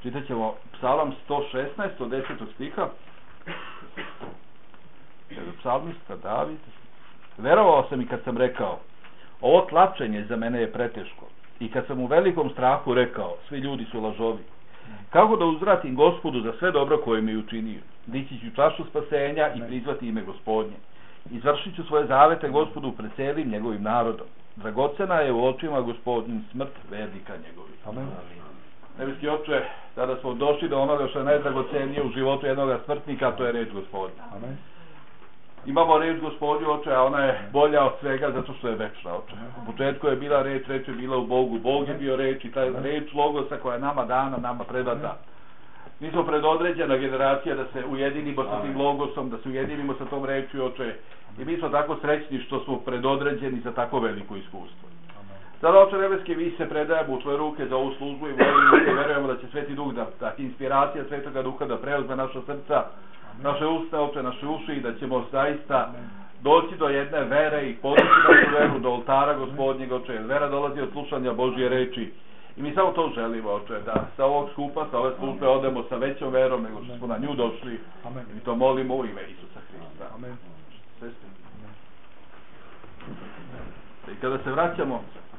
Čitat ćemo Psalam 116 od 10. stiha. Psalmista David: verovao sam i kad sam rekao, ovo tlačenje za mene je preteško, i kad sam u velikom strahu rekao, svi ljudi su lažovi. Kako da uzvratim Gospodu za sve dobro koje mi je učinio? Dići ću čašu spasenja i prizvati ime Gospodnje. Izvršit ću svoje zavete Gospodu pred celim njegovim narodom. Dragocena je u očima Gospodnjim smrt vernika njegovih. Amen. Nebeski Oče, tada smo došli do onoga što je najdragocenije u životu jednog smrtnika, to je reč Gospodnja. Amen. Imamo reč Gospodnju, Oče, a ona je bolja od svega zato što je večna, Oče. U početku je bila reč, reč je bila u Bogu, Bog je bio reč i taj reč Logosa koja je nama dana, nama predata. Mi smo predodređena generacija da se ujedinimo sa tim Logosom, da se ujedinimo sa tom reči, Oče, i mi smo tako srećni što smo predodređeni za tako veliko iskustvo. Sada, Oče nebeski, vi se predajemo u tvoje ruke za ovu službu i volimo i verujemo da će Sveti Duh, da inspiracija Svetoga Duha da preuzme naša srca, naše usta, Oče, naše uši, i da ćemo zaista doći do jedne vere i podići našu veru do oltara Gospodnjeg, Oče. Vera dolazi od slušanja Božje reči i mi samo to želimo, Oče, da sa ovog skupa, sa ove službe odemo sa većom verom nego što smo na nju došli. I to molimo u ime Isusa Hrista. Amen. I kada se vraćamo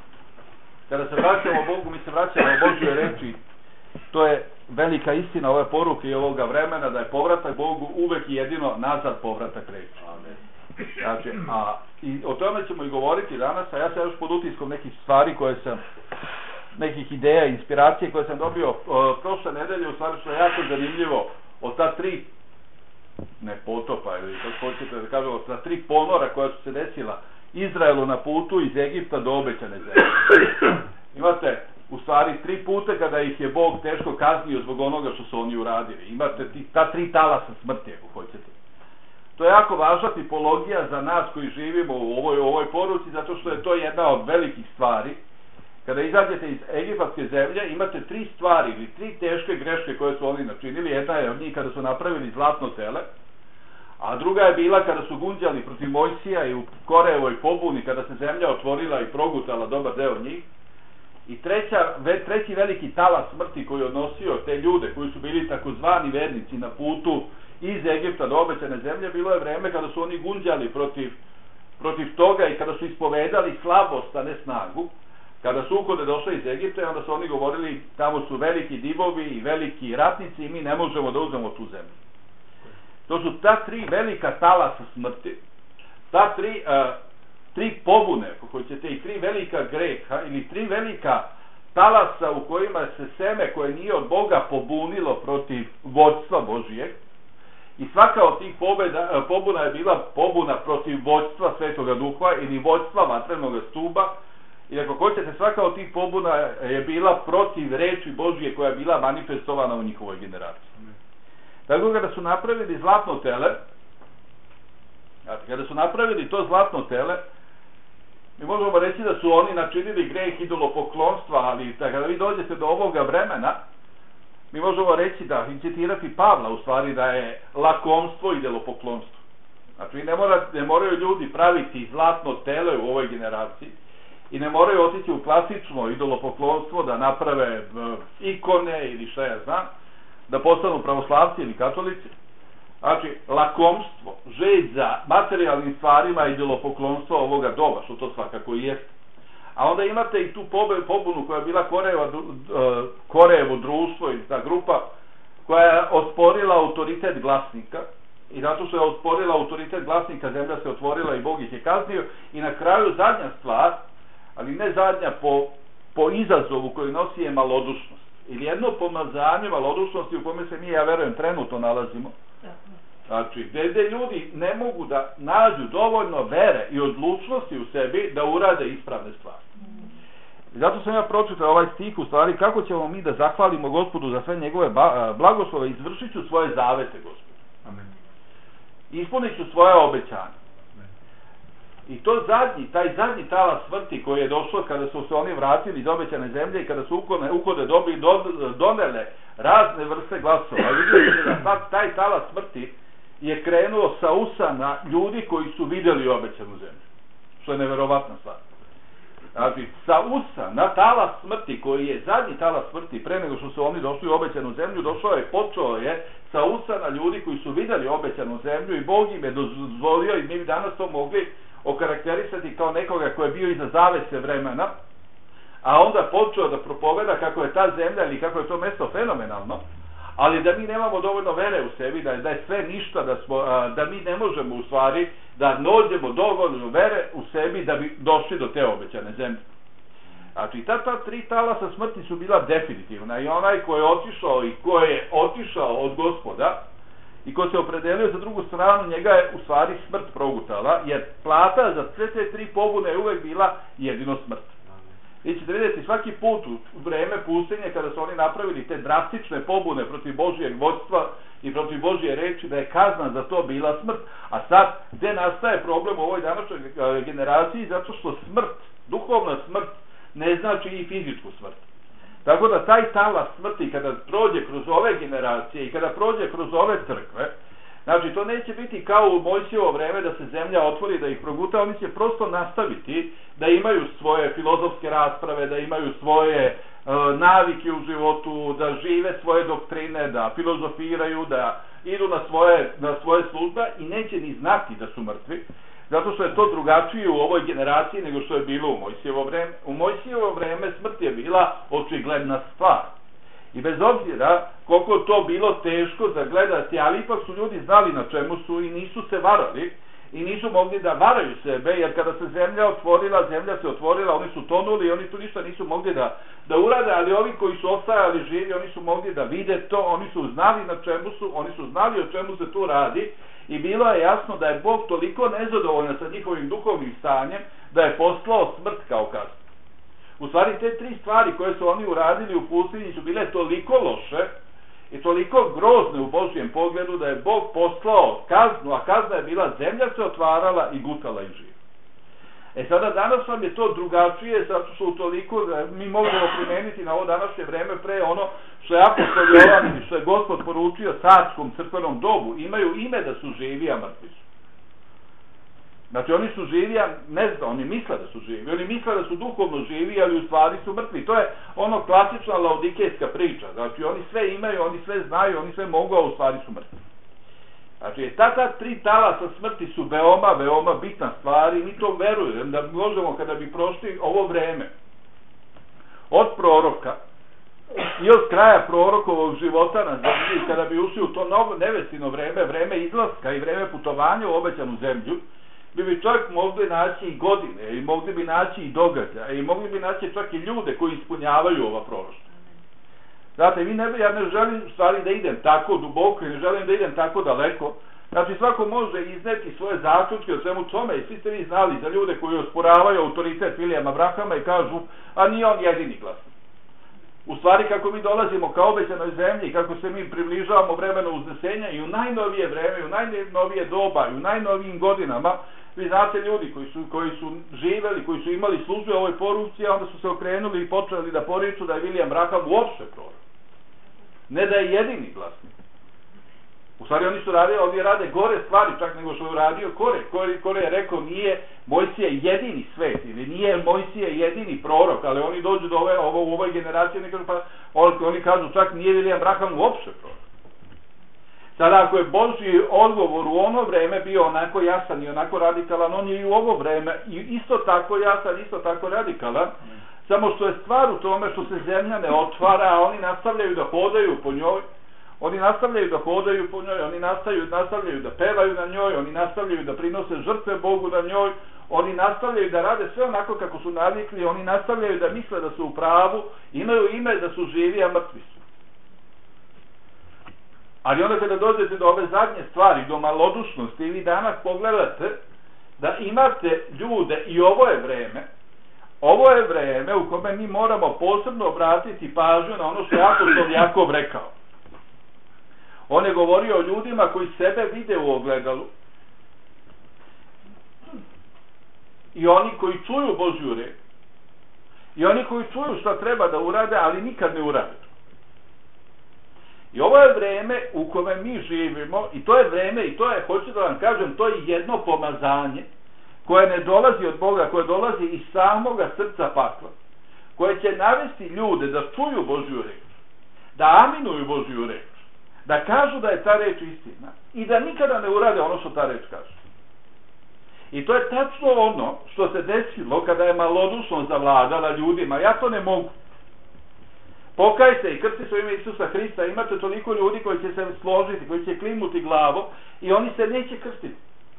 Bogu, mi se vraćamo Božjoj reči. To je velika istina ove poruke i ovoga vremena, da je povratak Bogu uvek i jedino nazad povratak reči. Znači, i o tome ćemo i govoriti danas, a ja sam još pod utiskom nekih stvari nekih ideja, inspiracije koje sam dobio prošle nedelje, u stvari što je jako zanimljivo, od ta tri, ne potopa, ili kako hoćete da kažemo, od ta tri ponora koja su se desila Izraelu na putu iz Egipta do obećane zemlje. Imate u stvari tri puta kada ih je Bog teško kaznio zbog onoga što su oni uradili. Imate ta tri talasa smrti, ako hoćete. To je jako važna tipologija za nas koji živimo u ovoj poruci, zato što je to jedna od velikih stvari. Kada izađete iz egipatske zemlje, imate tri stvari ili tri teške greške koje su oni načinili. Jedna je od njih kada su napravili zlatno tele, a druga je bila kada su gunđali protiv Mojsija i u Korejevoj pobuni, kada se zemlja otvorila i progutala dobar deo njih. I treći veliki talas smrti koji je odnosio te ljude koji su bili takozvani vernici na putu iz Egipta do obećane zemlje, bilo je vreme kada su oni gunđali protiv toga i kada su ispovedali slabost, a ne snagu. Kada su ukode došli iz Egipta, onda su oni govorili, tamo su veliki divovi i veliki ratnici i mi ne možemo da uzmemo tu zemlju. To su ta tri velika talasa smrti, ta tri pobune, ako hoćete, i tri velika greha, ili tri velika talasa u kojima se seme koje nije od Boga pobunilo protiv vođstva Božijeg. I svaka od tih pobuna je bila pobuna protiv vođstva Svetoga Duha ili vođstva vatrenog stuba. I ako hoćete, svaka od tih pobuna je bila protiv reči Božije koja je bila manifestovana u njihovoj generaciji. Tako kada su napravili zlatno tele, kada su napravili to zlatno tele, mi možemo reći da su oni načinili greh idolopoklonstva, ali kada vi dođete do ovoga vremena, mi možemo reći da, i citirati Pavla, u stvari da je lakomstvo idolopoklonstvo. Znači, ne moraju ljudi praviti zlatno tele u ovoj generaciji i ne moraju otići u klasično idolopoklonstvo da naprave ikone ili šta ja znam, da postanu pravoslavci ili katolici. Znači, lakomstvo, želj za materijalnim stvarima i idolopoklonstvo ovoga doba, što to svakako i jeste. A onda imate i tu pobunu koja je bila Korejevo društvo ili ta grupa koja je osporila autoritet glasnika, i zato što je osporila autoritet glasnika, zemlja se otvorila i Bog ih je kaznio. I na kraju zadnja stvar, ali ne zadnja po izazovu koju nosi, je malodušnost. Ili jedno pomazanje malodušnosti u kome se mi, ja verujem, trenutno nalazimo. Znači, gde ljudi ne mogu da nađu dovoljno vere i odlučnosti u sebi da urade ispravne stvari. I zato sam ja pročitao ovaj stih, u stvari, kako ćemo mi da zahvalimo Gospodu za sve njegove blagoslove, izvršit ću svoje zavete, Gospodu. Amen. Ispunit ću svoje obećanje. I to taj zadnji talas smrti koji je došlo kada su se oni vratili iz obećane zemlje i kada su ukode donele razne vrste glasova. Vidite da taj talas smrti je krenuo sa usana ljudi koji su vidjeli obećanu zemlju. Što je neverovatna stvar. Znači, sa usana, talas smrti, koji je zadnji talas smrti, pre nego što su oni došli u obećanu zemlju, počeo je sa usana ljudi koji su vidjeli obećanu zemlju i Bog im je dozvolio, i mi bi danas to mogli okarakterisati kao nekoga ko je bio iza zavese vremena, a onda počeo da propoveda kako je ta zemlja ili kako je to mesto fenomenalno, ali da mi nemamo dovoljno vere u sebi, da je sve ništa, da mi ne možemo u stvari da nađemo dovoljno vere u sebi da bi došli do te obećane zemlje. Znači, ta tri talasa smrti su bila definitivna, i onaj ko je otišao od Gospoda i ko se opredelio za drugu stranu, njega je u stvari smrt progutala, jer plata za sve te tri pobune je uvek bila jedino smrt. Vi ćete vidjeti svaki put u vreme pustinje, kada su oni napravili te drastične pobune protiv Božijeg vodstva i protiv Božije reči, da je kazna za to bila smrt. A sad, gde nastaje problem u ovoj današnjoj generaciji? Zato što smrt, duhovna smrt, ne znači i fizičku smrt. Tako da taj talas smrti, kada prođe kroz ove generacije i kada prođe kroz ove crkve, znači, to neće biti kao u Mojsijevo vreme da se zemlja otvori, da ih proguta, oni će prosto nastaviti da imaju svoje filozofske rasprave, da imaju svoje navike u životu, da žive svoje doktrine, da filozofiraju, da idu na svoje službe i neće ni znati da su mrtvi, zato što je to drugačije u ovoj generaciji nego što je bilo u Mojsijevo vreme. U Mojsijevo vreme smrt je bila očigledna stvar. I bez obzira koliko to bilo teško za gledati, ali ipak su ljudi znali na čemu su i nisu se varali i nisu mogli da varaju sebe, jer kada se zemlja se otvorila, oni su tonuli i oni tu ništa nisu mogli da urade, ali ovi koji su ostajali živi, oni su mogli da vide to, oni su znali na čemu su, oni su znali o čemu se tu radi i bilo je jasno da je Bog toliko nezadovoljan sa njihovim duhovnim stanjem da je poslao smrt kao kaznu. U stvari, te tri stvari koje su oni uradili u pustinji su bile toliko loše i toliko grozne u Božjem pogledu da je Bog poslao kaznu, a kazna je bila zemlja se otvarala i gutala ih živ. Sada danas vam je to drugačije, zato što toliko mi možemo primeniti na ovo današnje vreme pre ono što je apostol Jovan i što je Gospod poručio carskom crkvenom dobu, imaju ime da su živi, a mrtvi su. Znači, oni su živi, a ne znam, oni misle da su živi, oni misle da su duhovno živi, ali u stvari su mrtvi. To je ono klasična laodikejska priča. Znači, oni sve imaju, oni sve znaju, oni sve mogu, a u stvari su mrtvi. Znači, ta tri talasa smrti su veoma, veoma bitna stvar i mi to verujem da možemo, kada bi prošli ovo vreme od proroka i od kraja prorokovog života na zemlji, kada bi ušli u to novo nevestino vreme, vreme izlaska i vreme putovanja u obećanu zemlju, bi čak mogli naći i godine, i mogli bi naći i događaje, i mogli bi naći čak i ljude koji ispunjavaju ova proroštva. Znate, ja ne želim stvari da idem tako duboko i ne želim da idem tako daleko. Znači, svako može izneti svoje zaključke o svemu tome i svi ste vi znali za ljude koji osporavaju autoritet Vilijama Brahama i kažu, a nije on jedini glasnik. U stvari, kako mi dolazimo ka obećanoj zemlji, kako se mi približavamo vremenu uznesenja i u najnovije vreme, i u najnovije doba, i u najnovijim godinama, vi znate ljudi koji su živeli, koji su imali službe u ovoj poruci, a onda su se okrenuli i počeli da poriču da je Vilijam Braham uopšte prorok. Ne da je jedini glasnik. U stvari oni rade gore stvari čak nego što je uradio Kore je rekao nije Mojsije jedini svet ili nije Mojsije jedini prorok, ali oni dođu do u ovoj generaciji oni kažu čak nije Vilijam Braham uopšte prorok. Sada ako je Božji odgovor u ono vreme bio onako jasan i onako radikalan, on je i u ovo vreme isto tako jasan, isto tako radikalan, samo što je stvar u tome što se zemlja ne otvara, a oni nastavljaju da hodaju po njoj, oni nastavljaju da pevaju na njoj, oni nastavljaju da prinose žrtve Bogu na njoj, oni nastavljaju da rade sve onako kako su navikli, oni nastavljaju da misle da su u pravu, imaju ime da su živi, a mrtvi su. Ali onda kada dođete do ove zadnje stvari, do malodušnosti, vi danas pogledate da imate ljude i ovo je vreme u kome mi moramo posebno obratiti pažnju na ono što je apostol Jakov rekao. On je govorio o ljudima koji sebe vide u ogledalu i oni koji čuju Božju reč i oni koji čuju šta treba da urade, ali nikad ne urade. I ovo je vreme u kome mi živimo i to je vreme, i to je, hoću da vam kažem, to je jedno pomazanje koje ne dolazi od Boga, koje dolazi iz samoga srca pakla, koje će navesti ljude da čuju Božju reč, da aminuju Božju reč, da kažu da je ta reč istina i da nikada ne urade ono što ta reč kaže. I to je tačno ono što se desilo kada je malodušnost zavladala ljudima. Ja to ne mogu. Pokaj se i krsti se u ime Isusa Hrista. Imate toliko ljudi koji će se složiti, koji će klimnuti glavo i oni se neće krstiti.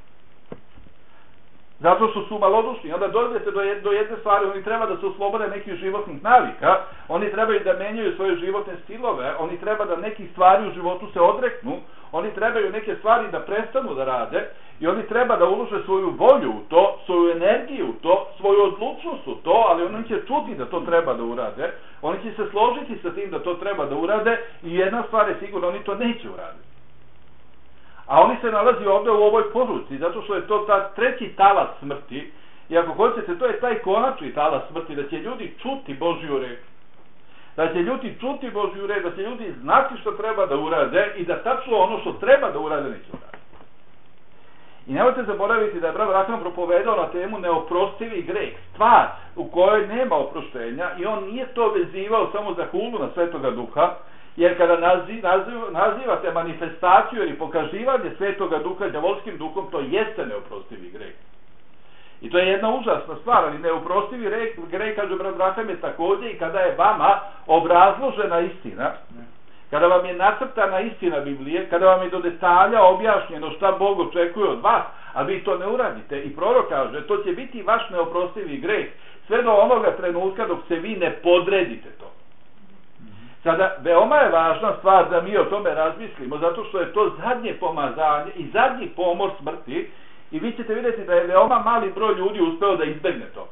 Zato što su malodušni. Onda dođete do jedne stvari, oni treba da se oslobode nekih životnih navika, oni trebaju da menjaju svoje životne stilove, oni treba da nekih stvari u životu se odreknu, oni trebaju neke stvari da prestanu da rade i oni treba da ulože svoju volju u to, svoju energiju u to, svoju odlučnost u to, ali oni će čuti da to treba da urade, oni će se složiti sa tim da to treba da urade i jedna stvar je sigurno, oni to neće uraditi. A oni se nalazi ovdje u ovoj poruci, zato što je to ta treći talas smrti, i ako hoćete, to je taj konačni talas smrti, da će ljudi čuti Božju reč, da će ljudi čuti Božju reč, da će ljudi znati što treba da urade i da tačno ono što treba da urade neće uraditi. I nemojte zaboraviti da je brat Rahman propovedao na temu neoprostivi greh, stvar u kojoj nema oproštenja, i on nije to vezivao samo za hulu na Svetoga Duha, jer kada nazivate manifestaciju ili pokaživanje Svetoga Duha đavolskim duhom, to jeste neoprostivi greh. I to je jedna užasna stvar, ali neoprostivi greh, kaže brat Rahman, je također i kada je vama obrazložena istina, kada vam je nacrtana istina Biblije, kada vam je do detalja objašnjeno šta Bog očekuje od vas, a vi to ne uradite. I prorok kaže, to će biti vaš neoprostivi greh, sve do onoga trenutka dok se vi ne podredite to. Sada, veoma je važna stvar da mi o tome razmislimo, zato što je to zadnje pomazanje i zadnji pomor smrti, i vi ćete vidjeti da je veoma mali broj ljudi uspeo da izbegne to.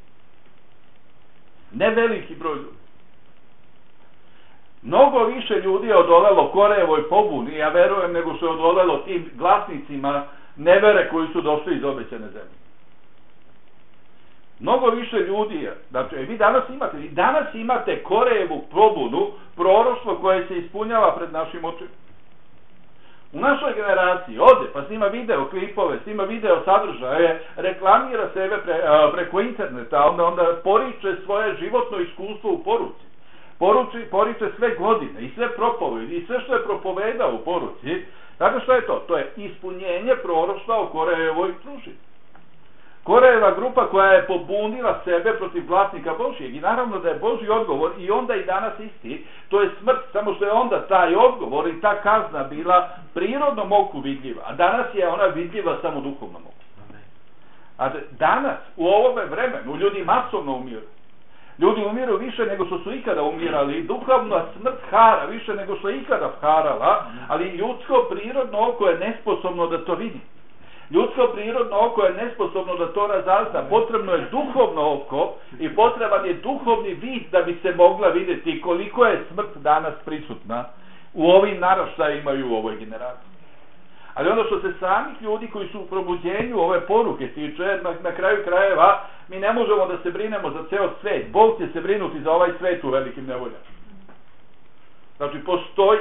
Ne veliki broj ljudi. Mnogo više ljudi je odolelo Korejevoj pobuni, ja verujem, nego što je odolelo tim glasnicima nevere koji su došli iz obećane zemlje. Mnogo više ljudi je. Znači, vi danas imate Korejevu pobunu, proroštvo koje se ispunjava pred našim očima. U našoj generaciji ode, pa snima video klipove, snima video sadržaje, reklamira sebe preko interneta, onda poriče svoje životno iskustvo u poruci. Poriče sve godine i sve propovedi i sve što je propovedao u poruci. Dakle, što je to? To je ispunjenje proroštva o Korejevoj družini. Korejeva grupa koja je pobunila sebe protiv vlasnika Božijeg, i naravno da je Božji odgovor i onda i danas isti, to je smrt, samo što je onda taj odgovor i ta kazna bila prirodnom oku vidljiva, a danas je ona vidljiva samo duhovnom oku. A danas, u ovome vremenu, ljudi masovno umiru. Ljudi umiru više nego što su ikada umirali, duhovna smrt hara više nego što je ikada harala, ali ljudsko prirodno oko je nesposobno da to vidi. Ljudsko prirodno oko je nesposobno da to razazna. Potrebno je duhovno oko i potreban je duhovni vid da bi se mogla vidjeti koliko je smrt danas prisutna u ovim naraštajima i u ovoj generaciji. Ali ono što se samih ljudi koji su u probuđenju ove poruke tiče, na kraju krajeva, mi ne možemo da se brinemo za ceo svet. Bog će se brinuti za ovaj svet u velikim nevoljama. Znači, postoji.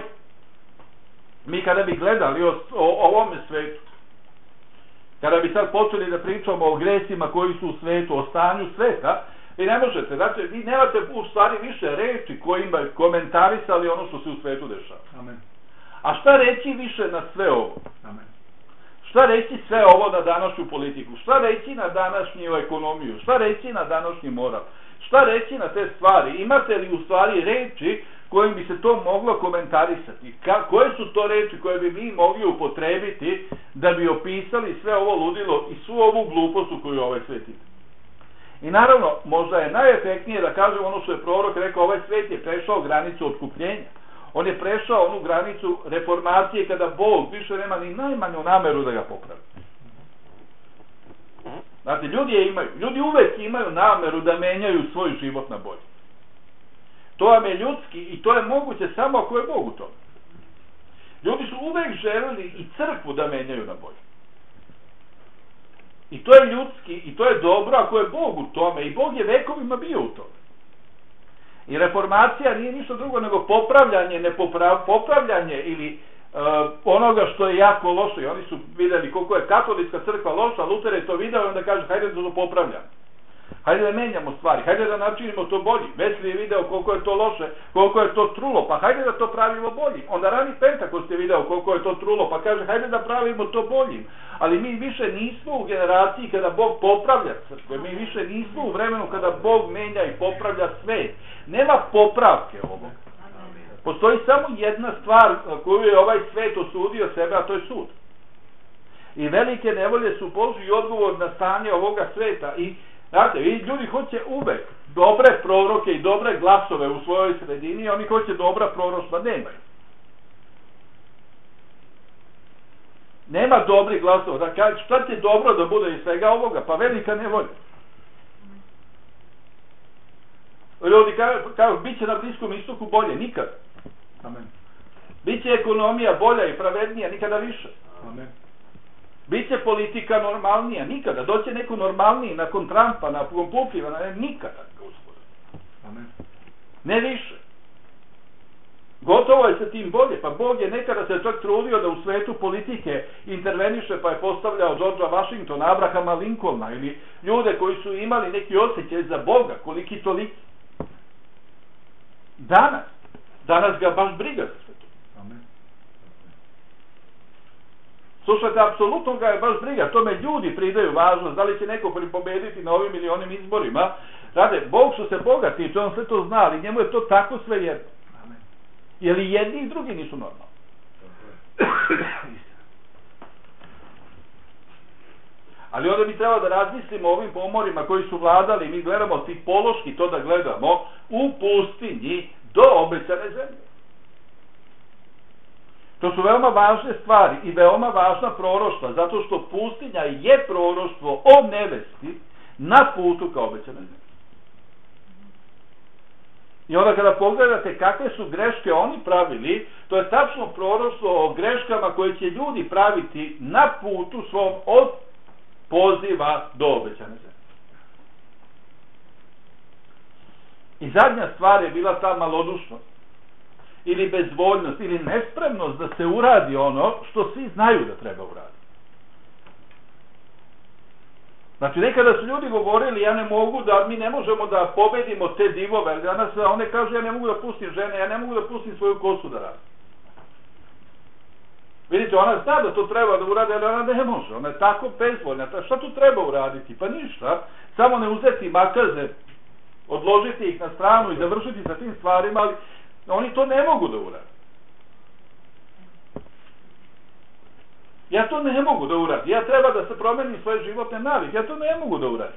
Mi kada bi gledali o ovome svetu, kada bi sad počeli da pričamo o gresima koji su u svetu, o stanju sveta, vi ne možete, znači, vi nemate u stvari više reči kojima komentarisali ono što se u svetu dešava. Amen. A šta reći više na sve ovo? Amen. Šta reći sve ovo na današnju politiku? Šta reći na današnju ekonomiju? Šta reći na današnji moral? Šta reći na te stvari? Imate li u stvari reči kojim bi se to moglo komentarisati? Koje su to reči koje bi mi mogli upotrebiti da bi opisali sve ovo ludilo i svu ovu glupost u koju ovaj svet ide? I naravno, možda je najefektnije da kažem ono što je prorok rekao, ovaj svet je prešao granicu otkupljenja. On je prešao onu granicu reformacije kada Bog više nema ni najmanju nameru da ga popravi. Znate, ljudi uvek imaju nameru da menjaju svoj život na bolje. To vam je ljudski i to je moguće samo ako je Bog u tome. Ljudi su uvek želeli i crkvu da menjaju na bolje. I to je ljudski i to je dobro ako je Bog u tome, i Bog je vekovima bio u tome. I reformacija nije ništa drugo nego popravljanje ili onoga što je jako loše. I oni su vidjeli koliko je katolička crkva loša, Luter je to video i onda kaže hajde da to popravljamo. Hajde da menjamo stvari, hajde da načinimo to bolji. Wesley je video koliko je to loše, koliko je to trulo, pa hajde da to pravimo boljim. Onda rani Pentakost je video koliko je to trulo, pa kaže hajde da pravimo to boljim. Ali mi više nismo u generaciji kada Bog popravlja crkve, mi više nismo u vremenu kada Bog menja i popravlja svet. Nema popravke ovog. Postoji samo jedna stvar koju je ovaj svet osudio sebe, a to je sud. I velike nevolje su Božji odgovor na stanje ovoga sveta. I znate, ljudi hoće uvek dobre proroke i dobre glasove u svojoj sredini, oni hoće dobra proroštva, nemaju. Nema dobrih glasova, da kaže šta će dobro da bude iz svega ovoga, pa velika nevolja. Ljudi kažu, bit će na Bliskom istoku bolje, nikad. Amen. Biće ekonomija bolja i pravednija, nikada više. Amen. Biće politika normalnija, nikada. Doće neko normalniji nakon Trumpa, nakon Pukljiva, nikada, gospod. Amen. Ne više. Gotovo je sa tim bolje, pa Bog je nekada se čak trudio da u svetu politike interveniše, pa je postavljao Georgea Washingtona, Abrahama Lincolna ili ljude koji su imali neki osjećaj za Boga, koliki toliki. Danas ga baš briga za sve to. Amen. Slušajte, apsolutno ga je baš briga, tome ljudi pridaju važnost, da li će neko pobediti na ovim ili onim izborima. Rade, Bog što se Boga tiče, on sve to zna, ali njemu je to tako sve jedno. Amen. Jer i jedni i drugi nisu normalni. Ali onda mi treba da razmislimo o ovim pomorima koji su vladali, mi gledamo tipološki to da gledamo u pustinji do obećane zemlje. To su veoma važne stvari i veoma važna proroštva, zato što pustinja je proroštvo o nevesti na putu ka obećane zemlje. I onda kada pogledate kakve su greške oni pravili, to je tačno proroštvo o greškama koje će ljudi praviti na putu svom od poziva do obećane zemlje. I zadnja stvar je bila ta malodušnost ili bezvoljnost ili nespremnost da se uradi ono što svi znaju da treba uraditi. Znači nekada su ljudi govorili mi ne možemo da pobedimo te divove, ali danas one kažu ja ne mogu da pustim žene, ja ne mogu da pustim svoju kosu da radim. Vidite, ona zna da to treba da uradi, ali ona ne može, ona je tako bezvoljna. Šta tu treba uraditi? Pa ništa, samo ne uzeti makaze, odložiti ih na stranu i završiti sa tim stvarima, ali oni to ne mogu da uradi. Ja to ne mogu da uradim, ja treba da se promenim svoje životne navike, ja to ne mogu da uradim.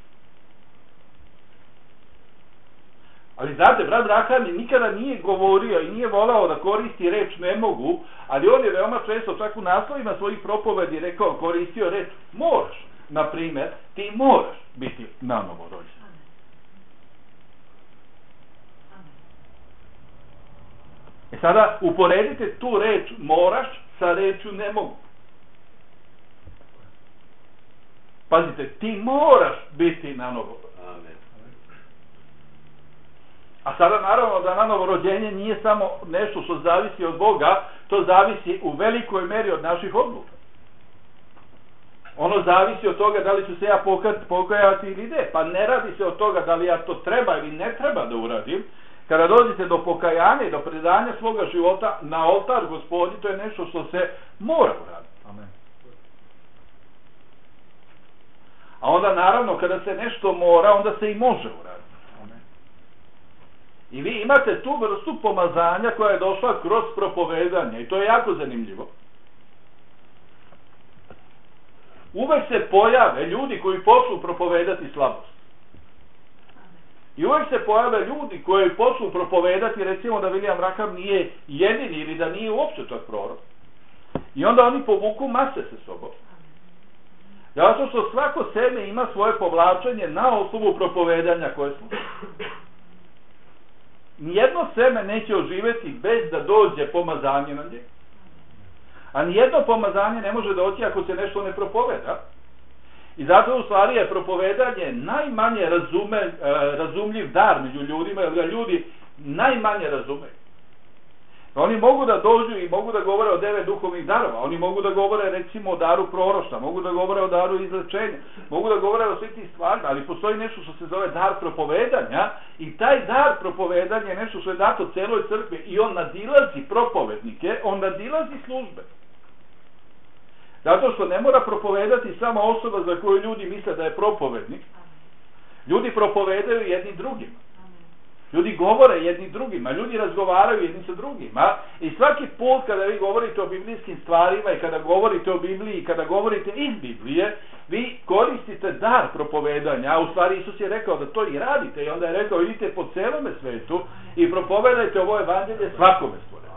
Ali znate, brat Raham nikada nije govorio i nije volao da koristi reč ne mogu, ali on je veoma često čak u naslovima svojih propovedi rekao, koristio reč moraš. Naprimer, ti moraš biti nanovo rođen. Sada uporedite tu reč moraš sa reču ne mogu. Pazite, ti moraš biti nanovo rođen. A sada naravno da nanovo rođenje nije samo nešto što zavisi od Boga, to zavisi u velikoj meri od naših odluka. Ono zavisi od toga da li ću se ja pokajati ili ne. Pa ne radi se od toga da li ja to treba ili ne treba da uradim. Kada dođete do pokajanja i do predanja svoga života na oltar Gospodnji, to je nešto što se mora uraditi. Amen. A onda naravno kada se nešto mora, onda se i može uraditi. Amen. I vi imate tu vrstu pomazanja koja je došla kroz propovedanje i to je jako zanimljivo. Uvek se pojave ljudi koji počnu propovedati slabost. I uvek se pojave ljudi koji počnu propovedati, recimo da William Raham nije jedini ili da nije uopšte čak prorok. I onda oni povuku mase sa sobom. Zato što svako seme ima svoje povlačenje na osnovu propovedanja koje smo. Nijedno seme neće oživeti bez da dođe pomazanje na njega. A nijedno pomazanje ne može doći ako se nešto ne propoveda. I zato u stvari je propovedanje najmanje razumljiv dar među ljudima, jer ga ljudi najmanje razumeju. Oni mogu da dođu i mogu da govore o 9 duhovnih darova, oni mogu da govore recimo o daru proroštva, mogu da govore o daru izlečenja, mogu da govore o svih tih stvari, ali postoji nešto što se zove dar propovedanja i taj dar propovedanja je nešto što je dato celoj crkvi i on nadilazi propovednike, on nadilazi službe. Zato što ne mora propovedati sama osoba za koju ljudi misle da je propovednik. Ljudi propovedaju jedni drugima. Ljudi govore jedni drugima, ljudi razgovaraju jedni sa drugima i svaki put kada vi govorite o biblijskim stvarima i kada govorite o Bibliji i kada govorite iz Biblije, vi koristite dar propovedanja, a u stvari Isus je rekao da to i radite i onda je rekao idite po celome svetu i propovedajte ovo evanđelje svakome stvorenju.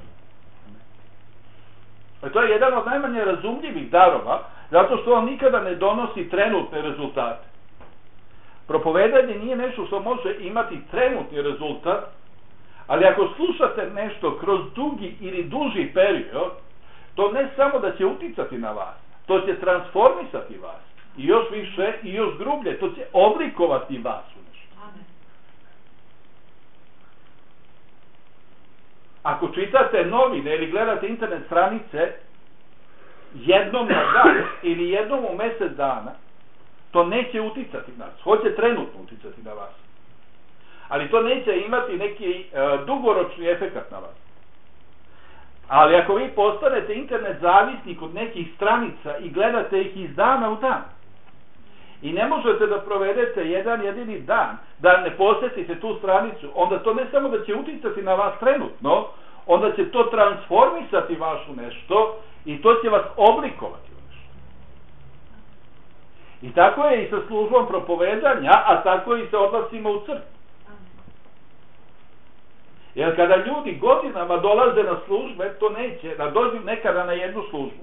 To je jedan od najmanje razumljivih darova, zato što on nikada ne donosi trenutne rezultate. Propovedanje nije nešto što može imati trenutni rezultat, ali ako slušate nešto kroz dugi ili duži period, to ne samo da će uticati na vas, to će transformisati vas i još više i još grublje, to će oblikovati vas u nešto. Ako čitate novine ili gledate internet stranice jednom na dan ili jednom u mjesec dana, to neće uticati na vas, hoće trenutno uticati na vas. Ali to neće imati neki dugoročni efekat na vas. Ali ako vi postanete internet zavisnik od nekih stranica i gledate ih iz dana u dan, i ne možete da provedete jedan jedini dan, da ne posjetite tu stranicu, onda to ne samo da će uticati na vas trenutno, onda će to transformisati vašu nešto i to će vas oblikovati. I tako je i sa službom propovedanja, a tako je i sa odlascima u crkvu. Jer kada ljudi godinama dolaze na službe, to neće, da dođu nekada na jednu službu.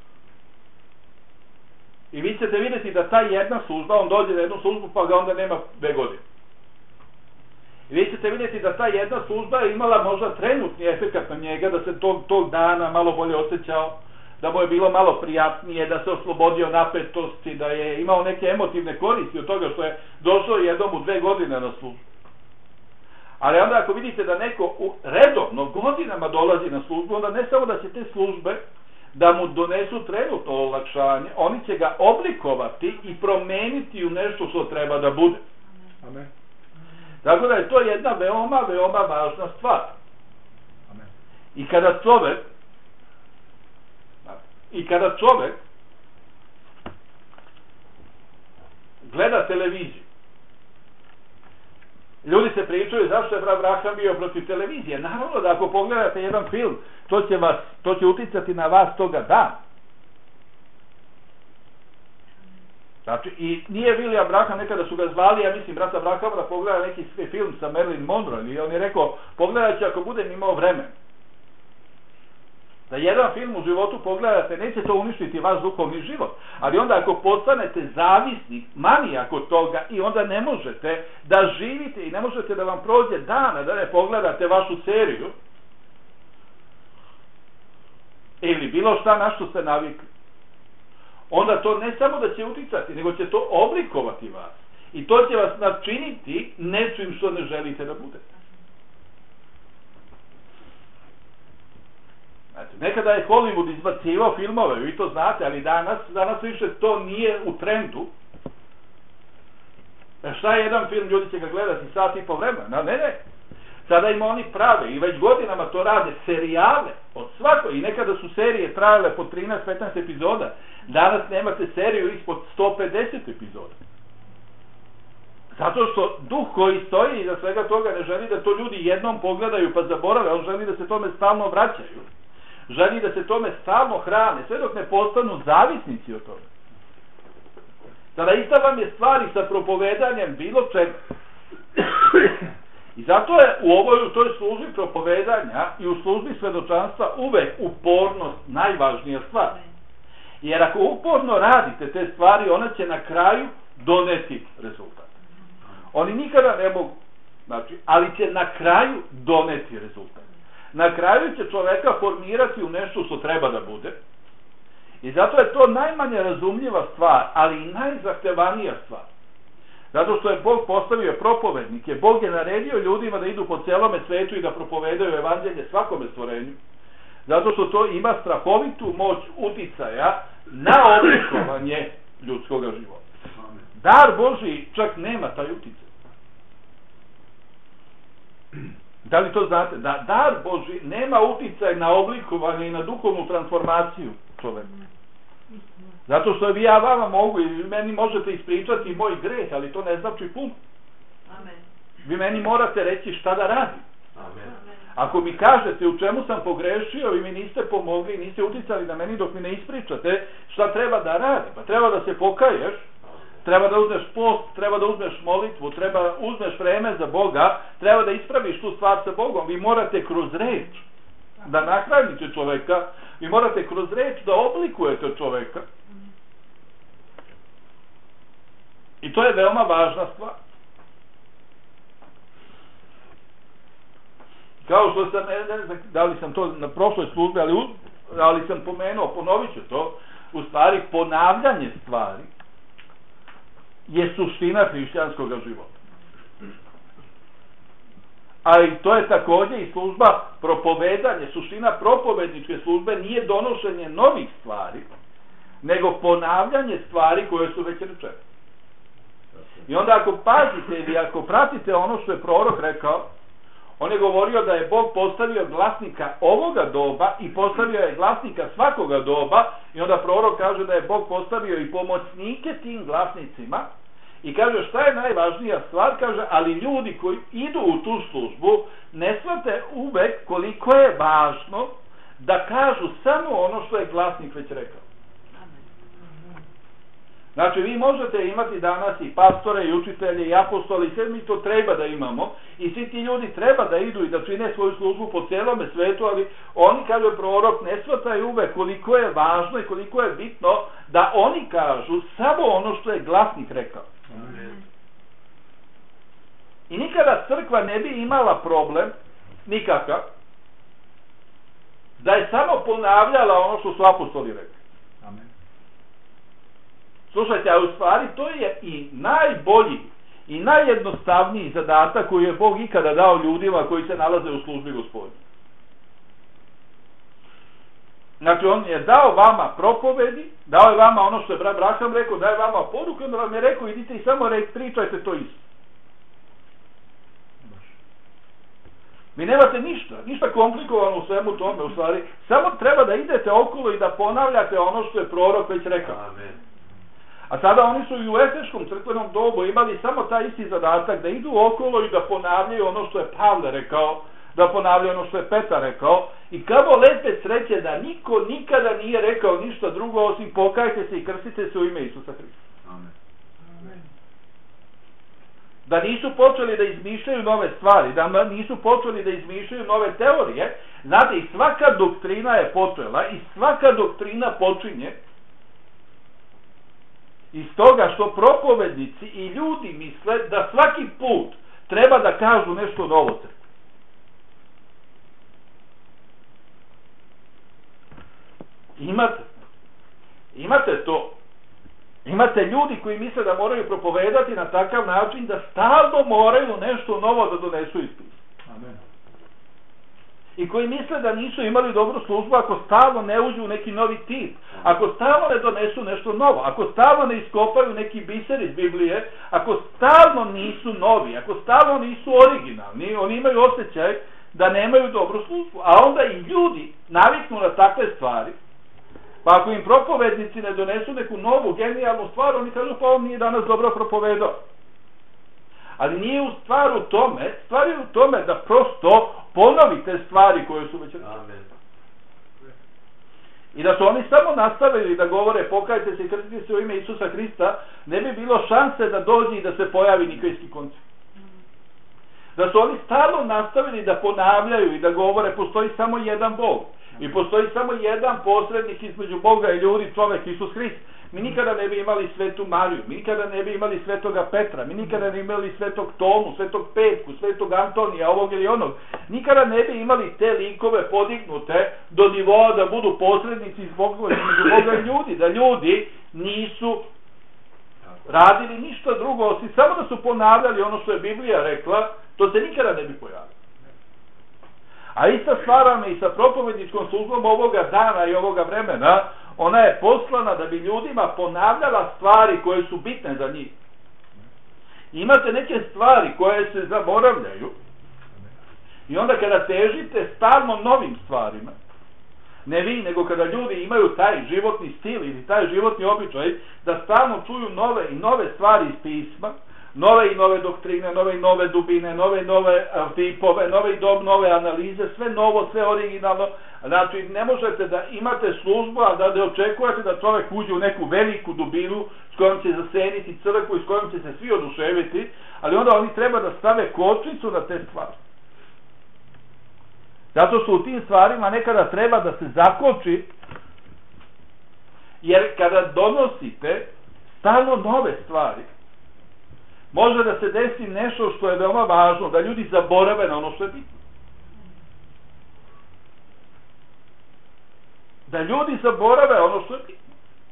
I vi ćete vidjeti da ta jedna služba, on dođe na jednu službu pa ga onda nema 2 godine. I vi ćete vidjeti da ta jedna služba je imala možda trenutni efekat na njega, da se tog dana malo bolje osjećao, da mu je bilo malo prijatnije, da se oslobodio napetosti, da je imao neke emotivne koristi od toga što je došao jednom u 2 godine na službu. Ali onda ako vidite da neko redovno godinama dolazi na službu, onda ne samo da će te službe da mu donesu trenutno olakšanje, oni će ga oblikovati i promeniti u nešto što treba da bude. Amen. Tako da je to jedna veoma, veoma važna stvar. Amen. I kada čovek gleda televiziju, ljudi se pričaju zašto je Abraham bio protiv televizije. Naravno da ako pogledate jedan film, to će uticati na vas toga dana. Znači, i nije William Branham, nekada su ga zvali, ja mislim, brat Abraham, da pogleda neki film sa Marilyn Monroe, i on je rekao, pogledat ću ako budem imao vremen. Da jedan film u životu pogledate, neće to uništiti vaš duhovni život, ali onda ako postanete zavisnik, manijak od toga, i onda ne možete da živite i ne možete da vam prođe dana da ne pogledate vašu seriju, ili bilo šta na što ste navikli, onda to ne samo da će uticati, nego će to oblikovati vas. I to će vas načiniti nečim što ne želite da budete. Znači, nekada je Hollywood izbacivao filmove, vi to znate, ali danas više to nije u trendu. Šta je jedan film, ljudi će ga gledati sat i po vremena? Ne. Sada im oni prave i već godinama to rade, serijale od svako, i nekada su serije trajale po 13-15 epizoda. Danas nemate seriju ispod 150 epizoda. Zato što duh koji stoji iza svega toga ne želi da to ljudi jednom pogledaju pa zaborave, on želi da se tome stalno vraćaju. Želi da se tome stalno hrane, sve dok ne postanu zavisnici od toga. Sada ista vam je stvari sa propovedanjem bilo čega. I zato je u toj službi propovedanja i u službi svedočanstva uvek upornost najvažnija stvar. Jer ako uporno radite te stvari, one će na kraju doneti rezultat. Oni nikada ne mogu, znači, ali će na kraju doneti rezultat. Na kraju će čoveka formirati u nešto što treba da bude. I zato je to najmanje razumljiva stvar, ali i najzahtevanija stvar. Zato što je Bog postavio propovednike. Bog je naredio ljudima da idu po celome svetu i da propovedaju evanđelje svakome stvorenju. Zato što to ima strahovitu moć uticaja na oblikovanje ljudskog života. Dar Božji čak nema taj uticaj. Da li to znate? Da dar Božji nema uticaj na oblikovanje i na duhovnu transformaciju čoveka. Zato što ja vama mogu i vi meni možete ispričati moj greh, ali to ne znači puno. Amen. Vi meni morate reći šta da radim. Amen. Ako mi kažete u čemu sam pogrešio, vi mi niste pomogli, niste uticali na meni dok mi ne ispričate šta treba da radim. Pa treba da se pokaješ, treba da uzmeš post, treba da uzmeš molitvu, treba da uzmeš vreme za Boga, treba da ispraviš tu stvar sa Bogom. Vi morate kroz reč da nahranite čoveka, vi morate kroz reč da oblikujete čoveka. I to je veoma važna stvar. Kao što sam, ne znam da li sam to na prošloj službi, ali sam ponovit ću to, u stvari ponavljanje stvari je suština hrišćanskog života. Ali to je također i služba propovedanje. Suština propovedničke službe nije donošenje novih stvari, nego ponavljanje stvari koje su već rečene. I onda ako pazite ili ako pratite ono što je prorok rekao, on je govorio da je Bog postavio glasnika ovoga doba i postavio je glasnika svakoga doba, i onda prorok kaže da je Bog postavio i pomoćnike tim glasnicima i kaže šta je najvažnija stvar, kaže ali ljudi koji idu u tu službu ne shvate uvek koliko je važno da kažu samo ono što je glasnik već rekao. Znači vi možete imati danas i pastore i učitelje i apostole i sve mi to treba da imamo i svi ti ljudi treba da idu i da čine svoju službu po celome svetu, ali oni, kaže prorok, ne shvataju uvek koliko je važno i koliko je bitno da oni kažu samo ono što je glasnik rekao. I nikada crkva ne bi imala problem nikakav da je samo ponavljala ono što su apostoli rekli. Slušajte, a u stvari to je i najbolji i najjednostavniji zadatak koji je Bog ikada dao ljudima koji se nalaze u službi Gospodnje. Znači on je dao vama propovedi, dao je vama ono što je brat Braham rekao, daje vama poruku, onda vam je rekao idite i samo pričajte to isto. Vi nemate ništa komplikovano u svemu tome, u stvari samo treba da idete okolo i da ponavljate ono što je prorok već rekao. Amen. A sada oni su i u efeškom crkvenom dobu imali samo taj isti zadatak da idu okolo i da ponavljaju ono što je Pavle rekao, da ponavljaju ono što je Petar rekao, i kamo lepe sreće da niko nikada nije rekao ništa drugo osim pokajte se i krstite se u ime Isusa Hrista. Amen. Da nisu počeli da izmišljaju nove stvari, da nisu počeli da izmišljaju nove teorije. Znate, i svaka doktrina je počela i svaka doktrina počinje iz toga što propovednici i ljudi misle da svaki put treba da kažu nešto novo crkvi. Imate to. Imate ljudi koji misle da moraju propovedati na takav način da stalno moraju nešto novo da donesu iz pisma. Amen. I koji misle da nisu imali dobru službu ako stalno ne uđu u neki novi tip, ako stalno ne donesu nešto novo, ako stalno ne iskopaju neki biser iz Biblije, ako stalno nisu novi, ako stalno nisu originalni, oni imaju osjećaj da nemaju dobru službu. A onda i ljudi naviknu na takve stvari, pa ako im propovednici ne donesu neku novu, genijalnu stvar, oni kažu pa on nije danas dobro propovedao. Ali nije u stvar u tome, stvar je u tome da prosto ponovite stvari koje su već rečene. I da su oni samo nastavili da govore pokajte se i krstite se u ime Isusa Hrista, ne bi bilo šanse da dođe i da se pojavi nikojski koncept. Da su oni stalno nastavili da ponavljaju i da govore postoji samo jedan Bog i postoji samo jedan posrednik između Boga i ljudi, čovek Isus Hrist. Mi nikada ne bi imali svetu Mariju, mi nikada ne bi imali svetoga Petra, mi nikada ne bi imali svetog Tomu, svetog Petku, svetog Antonija, ovog ili onog. Nikada ne bi imali te likove podignute do nivoa da budu posrednici između Boga i ljudi, da ljudi nisu radili ništa drugo, osim samo da su ponavljali ono što je Biblija rekla, to se nikada ne bi pojavilo. A ista stvar vam je i sa propovedničkom službom ovoga dana i ovoga vremena, ona je poslana da bi ljudima ponavljala stvari koje su bitne za njih. Imate neke stvari koje se zaboravljaju i onda kada težite stalno novim stvarima, ne vi, nego kada ljudi imaju taj životni stil ili taj životni običaj da stalno čuju nove i nove stvari iz pisma, nove i nove doktrine, nove i nove dubine, nove i nove tipove, nove analize, sve novo, sve originalno. Znači, ne možete da imate službu, a da ne očekujete da čovjek uđe u neku veliku dubinu s kojom će zaseniti crkvu i s kojom će se svi oduševiti, ali onda oni treba da stave kočnicu na te stvari. Zato što u tim stvarima nekada treba da se zakoči, jer kada donosite stalno nove stvari, može da se desi nešto što je veoma važno, da ljudi zaborave na ono što je bitno. Da ljudi zaborave ono što je bitno.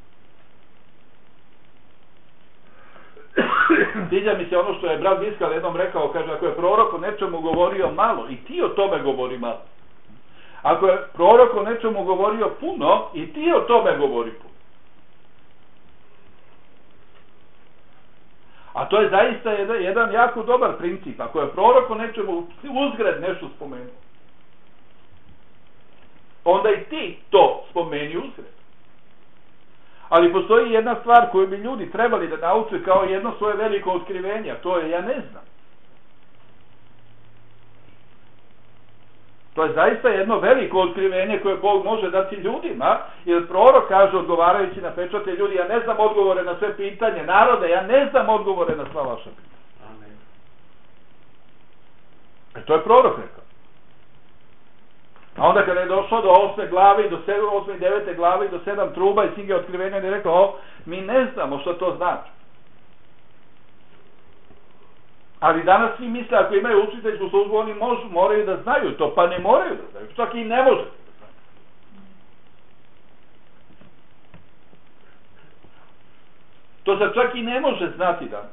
Sviđa mi se ono što je brat Viskal jednom rekao, kaže, ako je prorok o nečemu govorio malo, i ti o tome govori malo. Ako je prorok o nečemu govorio puno, i ti o tome govori puno. A to je zaista jedan jako dobar princip. Ako je prorok o nečemu uzgred nešto spomenuo, onda i ti to spomeni uzgred. Ali postoji jedna stvar koju bi ljudi trebali da nauče kao jedno svoje veliko otkrivenje, a to je ja ne znam. To je zaista jedno veliko otkrivenje koje Bog može dati ljudima, jer prorok kaže, odgovarajući na pečate, ljudi, ja ne znam odgovore na sve pitanje narode, ja ne znam odgovore na sva vaša pitanja. Amen. To je prorok rekao. A onda kada je došlo do 8. glave i do 8. i 9. glave i do 7 truba i knjige otkrivenja, je rekao, mi ne znamo što to znači. Ali danas svi misle, ako imaju učiteljsku službu, oni moraju da znaju to, pa ne moraju da znaju, čak i ne može da znaju. To se čak i ne može znati danas.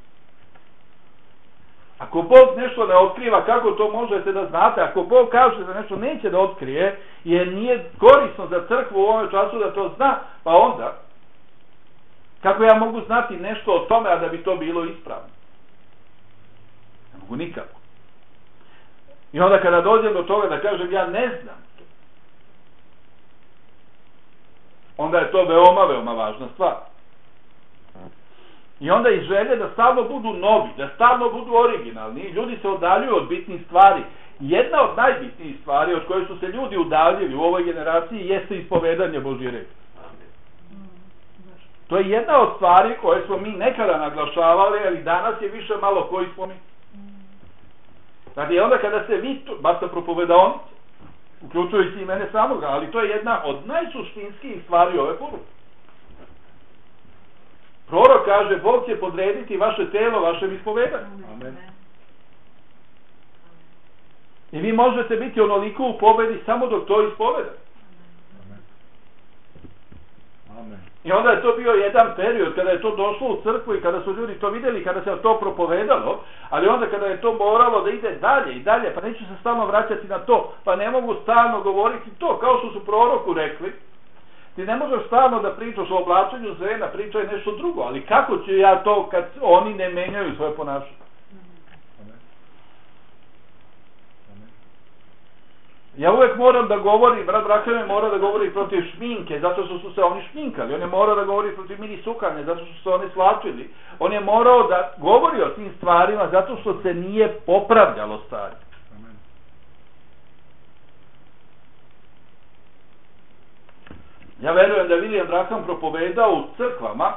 Ako Bog nešto ne otkriva, kako to možete da znate? Ako Bog kaže da nešto neće da otkrije, jer nije korisno za crkvu u ovom času da to zna, pa onda, kako ja mogu znati nešto o tome, a da bi to bilo ispravno? Ne mogu nikako. I onda kada dođem do toga da kažem ja ne znam to, onda je to veoma, veoma važna stvar. I onda i želje da stalno budu novi, da stalno budu originalni. Ljudi se udaljuju od bitnih stvari. Jedna od najbitnijih stvari od koje su se ljudi udaljili u ovoj generaciji jeste ispovedanje Božje reči. To je jedna od stvari koje smo mi nekada naglašavali, ali danas je više malo koji smo mi. Znači, onda kada se vi, baš sa propovedaonice, uključujući i mene samoga, ali to je jedna od najsuštinskijih stvari ove poruke. Prorok kaže, Bog će podrediti vaše telo, vašem ispovedanju. Amen. I vi možete biti onoliko u pobedi samo dok to ispovedate. Amen. I onda je to bio jedan period kada je to došlo u crkvu i kada su ljudi to vidjeli, kada se to propovedalo, ali onda kada je to moralo da ide dalje i dalje, pa neću se stalno vraćati na to, pa ne mogu stalno govoriti to, kao što su proroku rekli, ti ne možeš stalno da pričaš o oblačenju zrena, pričaj nešto drugo, ali kako ću ja to kad oni ne menjaju svoje ponašanje? Ja uvek moram da govorim, brat Brahame mora da govori protiv šminke, zato što su se oni šminkali. On je morao da govori protiv minisukanja, zato što su se oni slačili. On je morao da govori o tim stvarima, zato što se nije popravljalo stvari. Ja verujem da William Branham propovedao u crkvama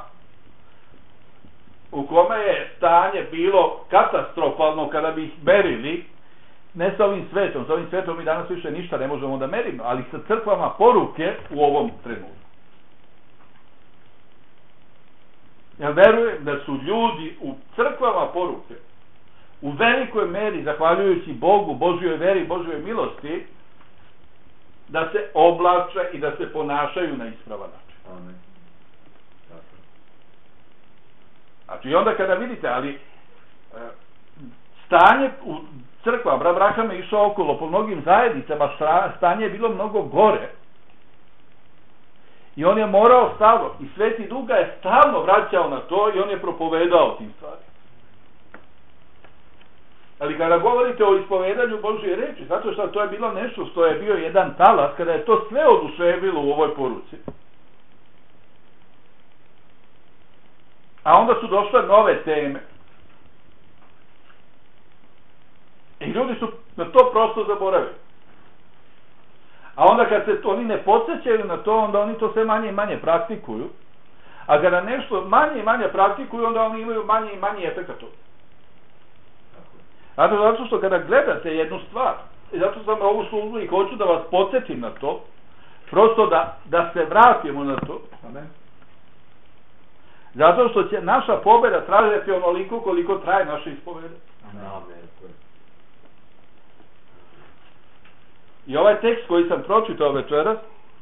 u kome je stanje bilo katastrofalno kada bi ih merili, ne sa ovim svetom mi danas više ništa ne možemo da merimo, ali sa crkvama poruke u ovom trenutku. Ja verujem da su ljudi u crkvama poruke u velikoj meri, zahvaljujući Bogu, Božjoj veri, Božjoj milosti, da se oblače i da se ponašaju na ispravan način. Amen. Znači, i onda kada vidite, ali stanje u crkva, brat Braham je išao okolo po mnogim zajednicama, stanje je bilo mnogo gore. I on je morao stalno, i Sveti Duh ga je stalno vraćao na to i on je propovedao tim stvarima. Ali kada govorite o ispovedanju Božje reči, zato što to je bilo nešto što je bio jedan talas, kada je to sve oduševilo u ovoj poruci. A onda su došle nove teme. I ljudi su na to prosto zaboravili. A onda kad se oni ne podsjećaju na to, onda oni to sve manje i manje praktikuju. A kada nešto manje i manje praktikuju, onda oni imaju manje i manje efekta toga. Zato što kada gledate jednu stvar, i zato sam ovu službu i hoću da vas podsjetim na to, prosto da se vratimo na to. Amen. Zato što će naša pobjeda tražiti onoliko koliko traje naše ispovede. Amen. I ovaj tekst koji sam pročitao večeras,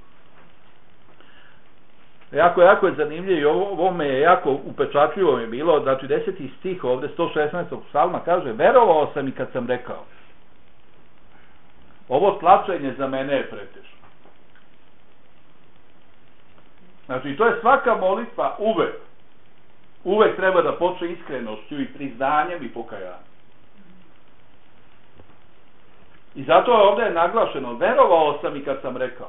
jako je zanimljiv i ovo me je jako upečatljivo mi bilo. Znači 10. stih ovdje 116. psalma kaže: verovao sam i kad sam rekao, ovo tlačenje za mene je preteško. Znači to je svaka molitva uvek treba da počne iskrenošću i priznanjem i pokajanjem. I zato ovdje je naglašeno: verovao sam i kad sam rekao.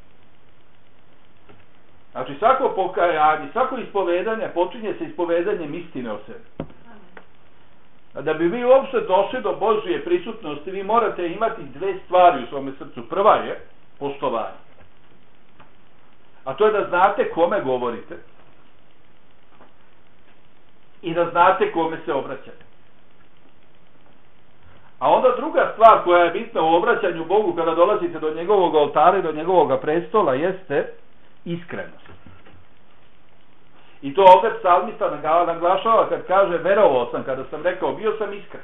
Znači svako pokajanje, svako ispovedanje počinje sa ispovedanjem istine o sebi. A da bi vi uopšte došli do Božje prisutnosti, vi morate imati dve stvari u svome srcu. Prva je poštovanje. A to je da znate kome govorite i da znate kome se obraćate. A onda druga stvar koja je bitna u obraćanju Bogu kada dolazite do njegovog oltara i do njegovog prestola jeste iskrenost. I to ovdje psalmista naglašava kad kaže: verovao sam kada sam rekao, bio sam iskren.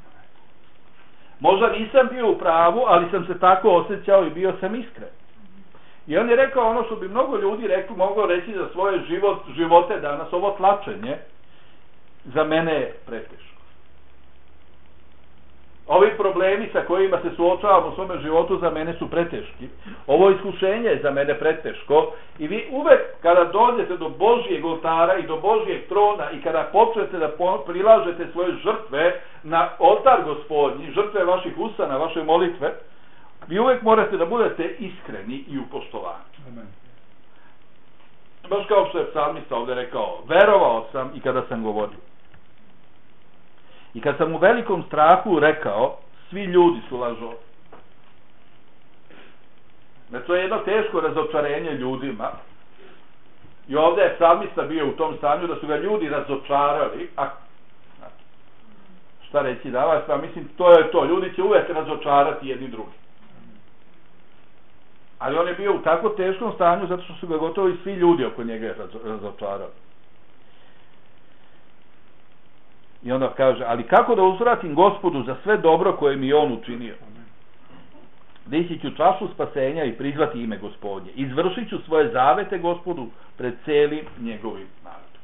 Možda nisam bio u pravu, ali sam se tako osjećao i bio sam iskren. I on je rekao ono što bi mnogo ljudi moglo reći za svoje živote danas: ovo tlačenje za mene je preteško. Ovi problemi sa kojima se suočavam u svome životu za mene su preteški. Ovo iskušenje je za mene preteško. I vi uvek kada dođete do Božjeg oltara i do Božjeg trona i kada počnete da prilažete svoje žrtve na oltar Gospodnji, žrtve vaših usana, vaše molitve, vi uvek morate da budete iskreni i u poštovanju. Amen. Baš kao što je psalmista ovdje rekao: verovao sam i kada sam govorio. I kad sam u velikom strahu rekao: svi ljudi su lažovi. To je jedno teško razočarenje ljudima. I ovdje je psalmista bio u tom stanju da su ga ljudi razočarali. A šta reći da vas? Pa mislim, to je to. Ljudi će uvek razočarati jedni drugi. Ali on je bio u tako teškom stanju zato što su ga gotovo i svi ljudi oko njega razočarali. I onda kaže: ali kako da uzvratim Gospodu za sve dobro koje mi je on učinio? Dići ću čašu spasenja i prizvati ime Gospodnje. Izvršit ću svoje zavete Gospodu pred celim njegovim narodom.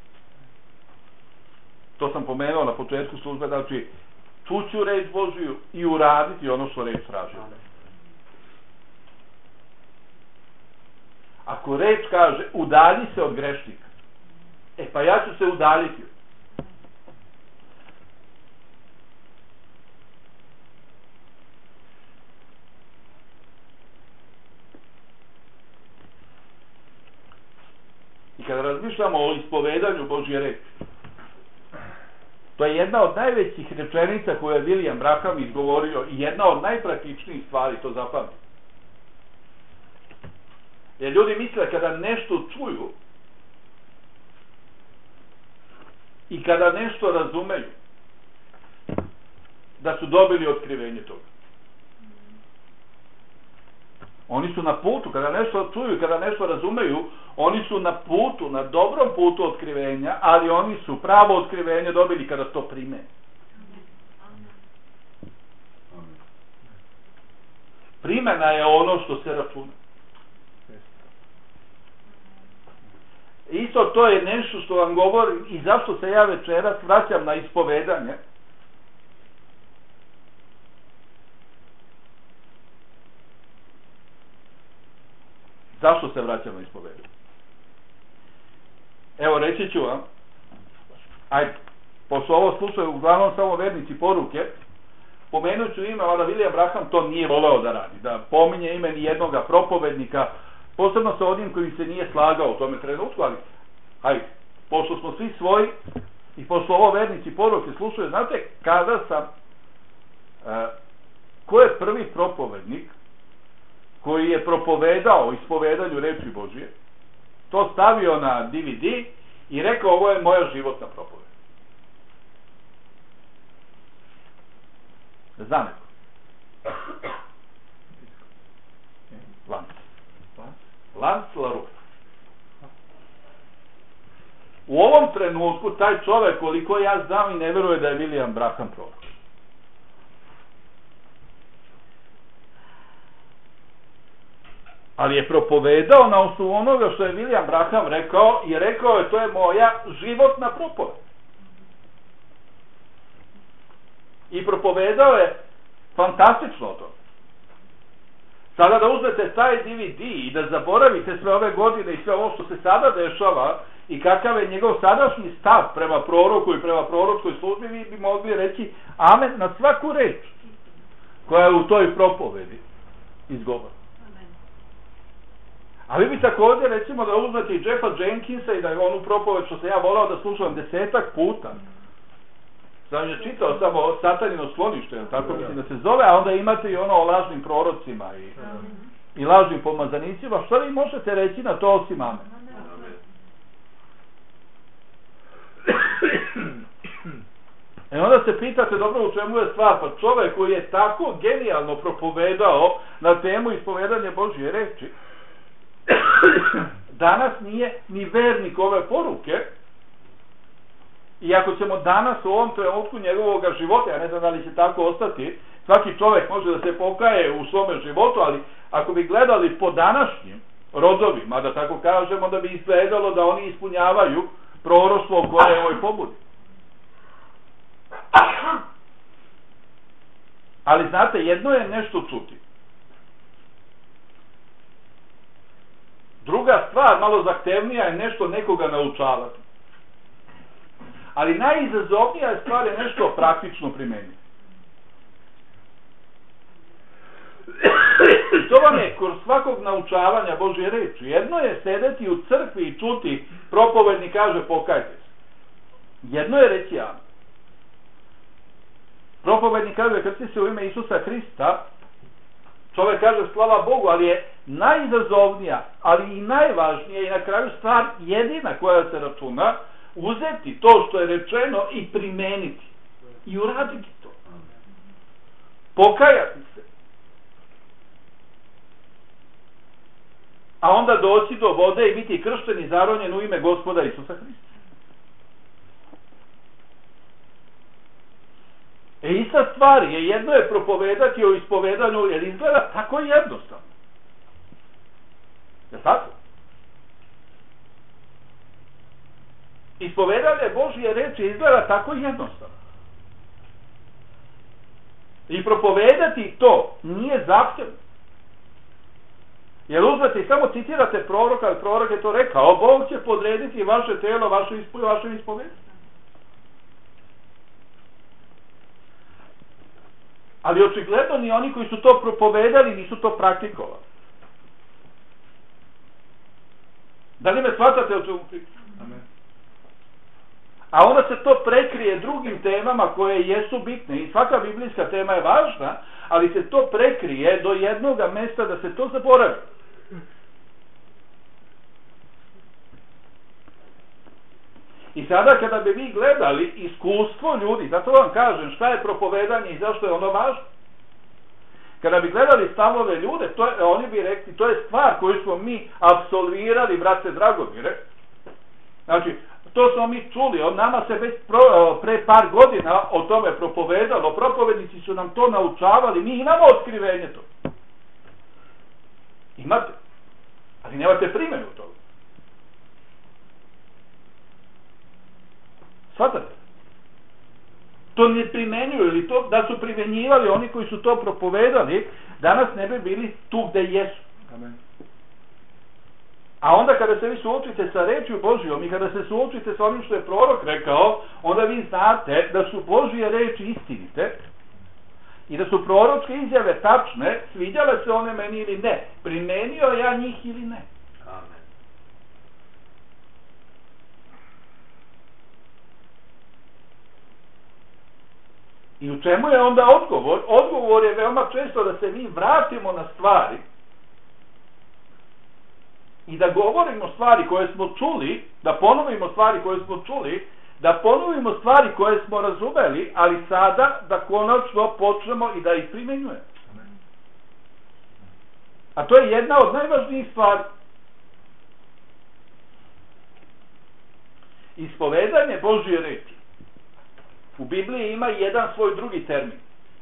To sam pomenuo na početku službe, znači čuću reč Božiju i uraditi ono što reč traži. Ako reč kaže: udalji se od grešnika, pa ja ću se udaljiti. I kada razmišljamo o ispovedanju Božje reči, to je jedna od najvećih rečenica koje je William Branham izgovorio i jedna od najpraktičnijih stvari, to zapamtite. Jer ljudi misle kada nešto čuju i kada nešto razumeju, da su dobili otkrivenje toga. Oni su na putu, kada nešto čuju, kada nešto razumeju, oni su na putu, na dobrom putu otkrivenja, ali oni su pravo otkrivenje dobili kada to primene. Primena je ono što se računa. isto to je nešto što vam govorim i zašto se ja večeras vraćam na ispovedanje. Zašto se vraćam na ispovedanje? Evo, reći ću vam, ajde, pošto ovo slušaju uglavnom samo vernici poruke, pomenut ću ime, ali William Branham to nije voleo da radi, da pominje ime ni jednoga propovednika, posebno sa onim koji se nije slagao u tome trenutku, ali hajde, pošto smo svi svoji i pošto ovo vernici poruke slušaju, znate kada sam, ko je prvi propovednik koji je propovedao o ispovedanju reči Božije, to stavio na DVD i rekao ovo je moja životna propoved. Zna neko? Lance LaRue. U ovom trenutku taj čovjek, koliko ja znam, i ne veruje da je William Branham prorok. Ali je propovedao na osnovu onoga što je William Branham rekao i rekao je to je moja životna propoved. I propovedao je fantastično o tome. Sada da uzmete taj DVD i da zaboravite sve ove godine i sve ovo što se sada dešava i kakav je njegov sadašnji stav prema proroku i prema proročkoj službi, vi bi mogli reći amen na svaku reč koja je u toj propovedi izgovorena. A vi bi također, recimo, da uzmete i Jeffa Jenkinsa i da je onu propoved što se ja volao da slušam 10 puta. Sam je čitao samo Satanino sklonište, tako mislim da se zove, a onda imate i ono o lažnim prorocima i lažnim pomazanicima. Što vi možete reći na to osim amen? E onda se pitate, dobro, u čemu je stvar? Pa čovjek koji je tako genijalno propovedao na temu ispovedanja Božje reči, danas nije ni vernik ove poruke. I ako ćemo danas u ovom trenutku njegovog života, ja ne znam da li će tako ostati, svaki čovjek može da se pokaje u svome životu, ali ako bi gledali po današnjim rodovima, da tako kažemo, da bi izgledalo da oni ispunjavaju proroštvo koje je ovoj pobudi. Ali znate, jedno je nešto čuti. Druga stvar, malo zahtevnija, je nešto nekoga naučavati. Ali najizazovnija stvar je nešto praktično primeniti. I to vam je kroz svakog naučavanja Božje reči. Jedno je sedeti u crkvi i čuti propovednik kaže pokajte se. Jedno je reći amen. Propovednik kaže krsti se u ime Isusa Hrista. Čovjek kaže slava Bogu, ali je najizazovnija, ali i najvažnija i na kraju stvar jedina koja se računa, uzeti to što je rečeno i primeniti. I uraditi to. Pokajati se. A onda doći do vode i biti kršten i zaronjen u ime Gospoda Isusa Hrista. Ista stvar je, jedno je propovedati o ispovedanju, jer izgleda tako jednostavno. Je tako? Ispovedanje Božje reči izgleda tako jednostavno. I propovedati to nije zahtjevno. Jer uzmete i samo citirate proroka, ali prorok je to rekao, Bog će podrediti vaše telo, vaše ispovedanje. Ali očigledno ni oni koji su to propovedali nisu to praktikovali. Da li me shvatate o čemu pričam? A onda se to prekrije drugim temama koje jesu bitne i svaka biblijska tema je važna, ali se to prekrije do jednog mjesta da se to zaboravi. I sada kada bi vi gledali iskustvo ljudi, zato vam kažem šta je propovedanje i zašto je ono važno. Kada bi gledali stavove ljude, oni bi rekli, to je stvar koju smo mi apsolvirali, brate Dragomire. Znači, to smo mi čuli, od nama se već pre par godina o tome propovedalo, propovednici su nam to naučavali, mi imamo otkrivenje to. Imate, ali nemate primjenu toga. Svatate? To ne primenjuju, ili to da su primenjivali oni koji su to propovedali, danas ne bi bili tu gde jesu. Amen. A onda kada se vi suočite sa rečju Božjom i kada se suočite sa onim što je prorok rekao, onda vi znate da su Božje reči istinite i da su proročke izjave tačne, sviđale se one meni ili ne, primenio ja njih ili ne. Amen. I u čemu je onda odgovor? Odgovor je veoma često da se mi vratimo na stvari i da govorimo stvari koje smo čuli, da ponovimo stvari koje smo čuli, da ponovimo stvari koje smo razumeli, ali sada da konačno počnemo i da ih primenjujemo. A to je jedna od najvažnijih stvari. Ispovedanje Božje reči u Bibliji ima jedan svoj drugi termin.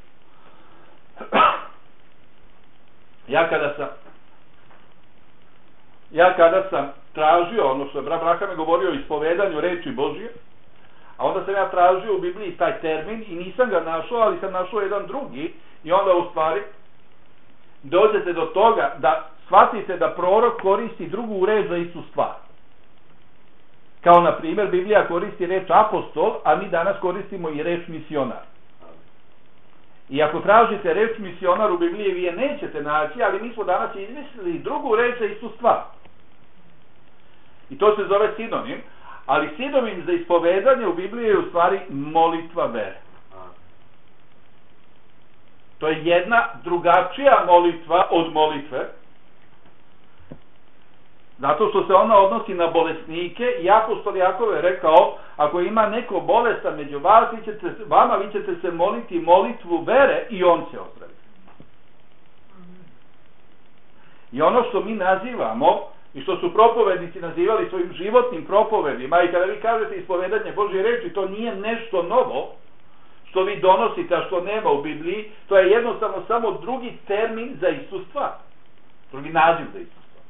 Ja kada sam tražio, ono što je brat Braham govorio o ispovedanju reči Božje, a onda sam ja tražio u Bibliji taj termin i nisam ga našao, ali sam našao jedan drugi, i onda u stvari dođete do toga da shvatite da prorok koristi drugu reč za istu stvar. Kao na primjer Biblija koristi reč apostol, a mi danas koristimo i reč misionar. I ako tražite reč misionar u Bibliji, vi je nećete naći, ali mi smo danas izmislili drugu reč za istu stvar. I to se zove sinonim, ali sinonim za ispovedanje u Bibliji je u stvari molitva vere. To je jedna drugačija molitva od molitve, zato što se ona odnosi na bolesnike i apostol Jakov je rekao, ako ima neko bolestan među vas, vi ćete se moliti molitvu vere i on će ozdraviti. I ono što mi nazivamo i što su propovednici nazivali svojim životnim propovedima, i kada vi kažete ispovedanje Božje reči, to nije nešto novo što vi donosite, a što nema u Bibliji, to je jednostavno samo drugi termin za istu stvar. Drugi naziv za istu stvar.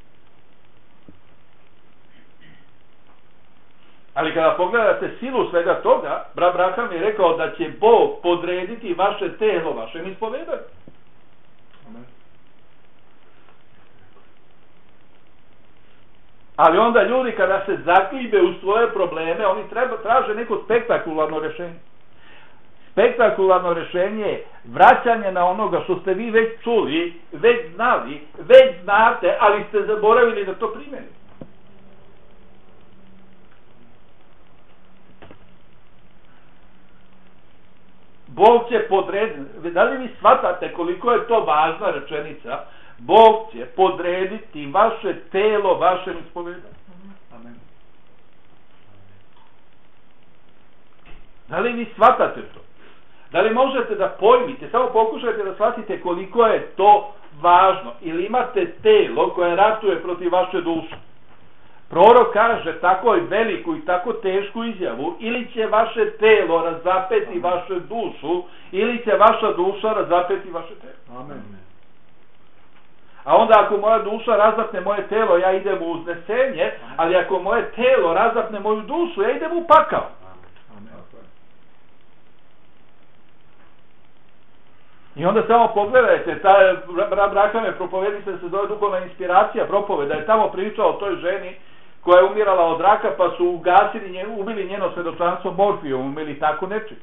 Ali kada pogledate silu svega toga, brat Braham je rekao da će Bog podrediti vaše telo vašem ispovedanju. Amen. Ali onda ljudi kada se zaklibe u svoje probleme, oni traže neko spektakularno rešenje. Spektakularno rešenje je vraćanje na onoga što ste vi već čuli, već znali, već znate, ali ste zaboravili da to primenite. Bog će podrediti, da li vi shvatate koliko je to važna rečenica? Bog će podrediti vaše telo vašem ispovedanju. Amen. Da li vi shvatate to? Da li možete da pojmite, samo pokušajte da shvatite koliko je to važno. Ili imate telo koje ratuje protiv vaše duše. Prorok kaže tako veliku i tako tešku izjavu, ili će vaše telo razapeti vašu dušu, ili će vaša duša razapeti vaše telo. Amen. A onda ako moja duša razapne moje telo, ja idem u uznesenje, ali ako moje telo razapne moju dušu, ja idem u pakao. I onda samo pogledajte, Brahame propovednica se zove duhovna inspiracija propoveda, je tamo pričao o toj ženi koja je umirala od raka, pa su ugasili, ubili njeno svedočanstvo morfijom, ili tako nečim.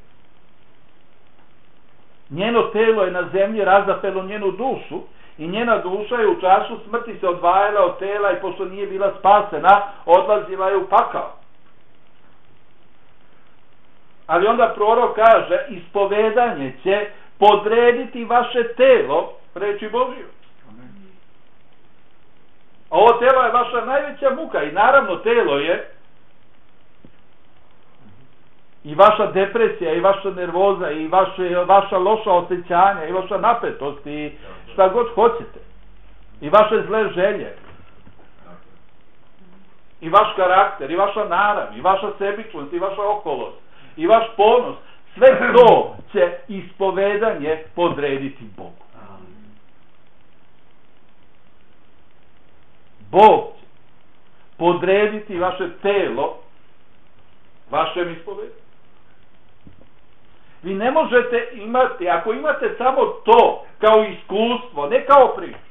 Njeno telo je na zemlji razapelo njenu dušu i njena duša je u času smrti se odvajala od tela i pošto nije bila spasena, odlazila je u pakao. Ali onda prorok kaže, ispovedanje će podrediti vaše telo reči Božje. A ovo telo je vaša najveća muka i naravno telo je i vaša depresija i vaša nervoza i vaša loša osjećanja i vaša napetost i šta god hoćete i vaše zle želje i vaš karakter i vaša narav i vaša sebičnost i vaša oholost i vaš ponos, sve to će ispovedanje podrediti Bogu. Bog će podrediti vaše telo vašem ispovedanju. Vi ne možete imati, ako imate samo to kao iskustvo, ne kao priču.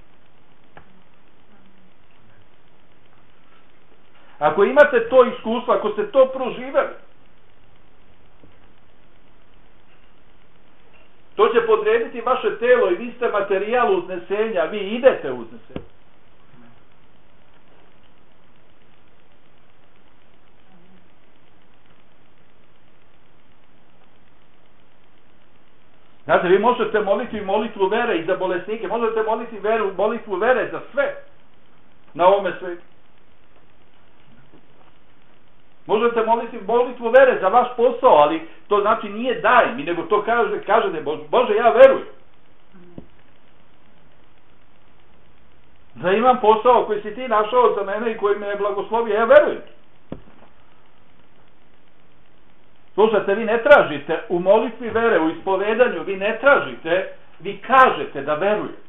Ako imate to iskustvo, ako ste to proživeli, to će podrediti vaše telo i vi ste materijal uznesenja, vi idete uznesenja. Znate, vi možete moliti molitvu vere i za bolesnike, možete moliti molitvu vere za sve na ovome svijetu. Možete moliti molitvu vere za vaš posao, ali to znači nije daj mi, nego to kažete, Bože, ja verujem. Da imam posao koji si ti našao za mene i koji me je blagoslovio, ja verujem. Slušajte, vi ne tražite u molitvi vere, u ispovedanju, vi ne tražite, vi kažete da verujete.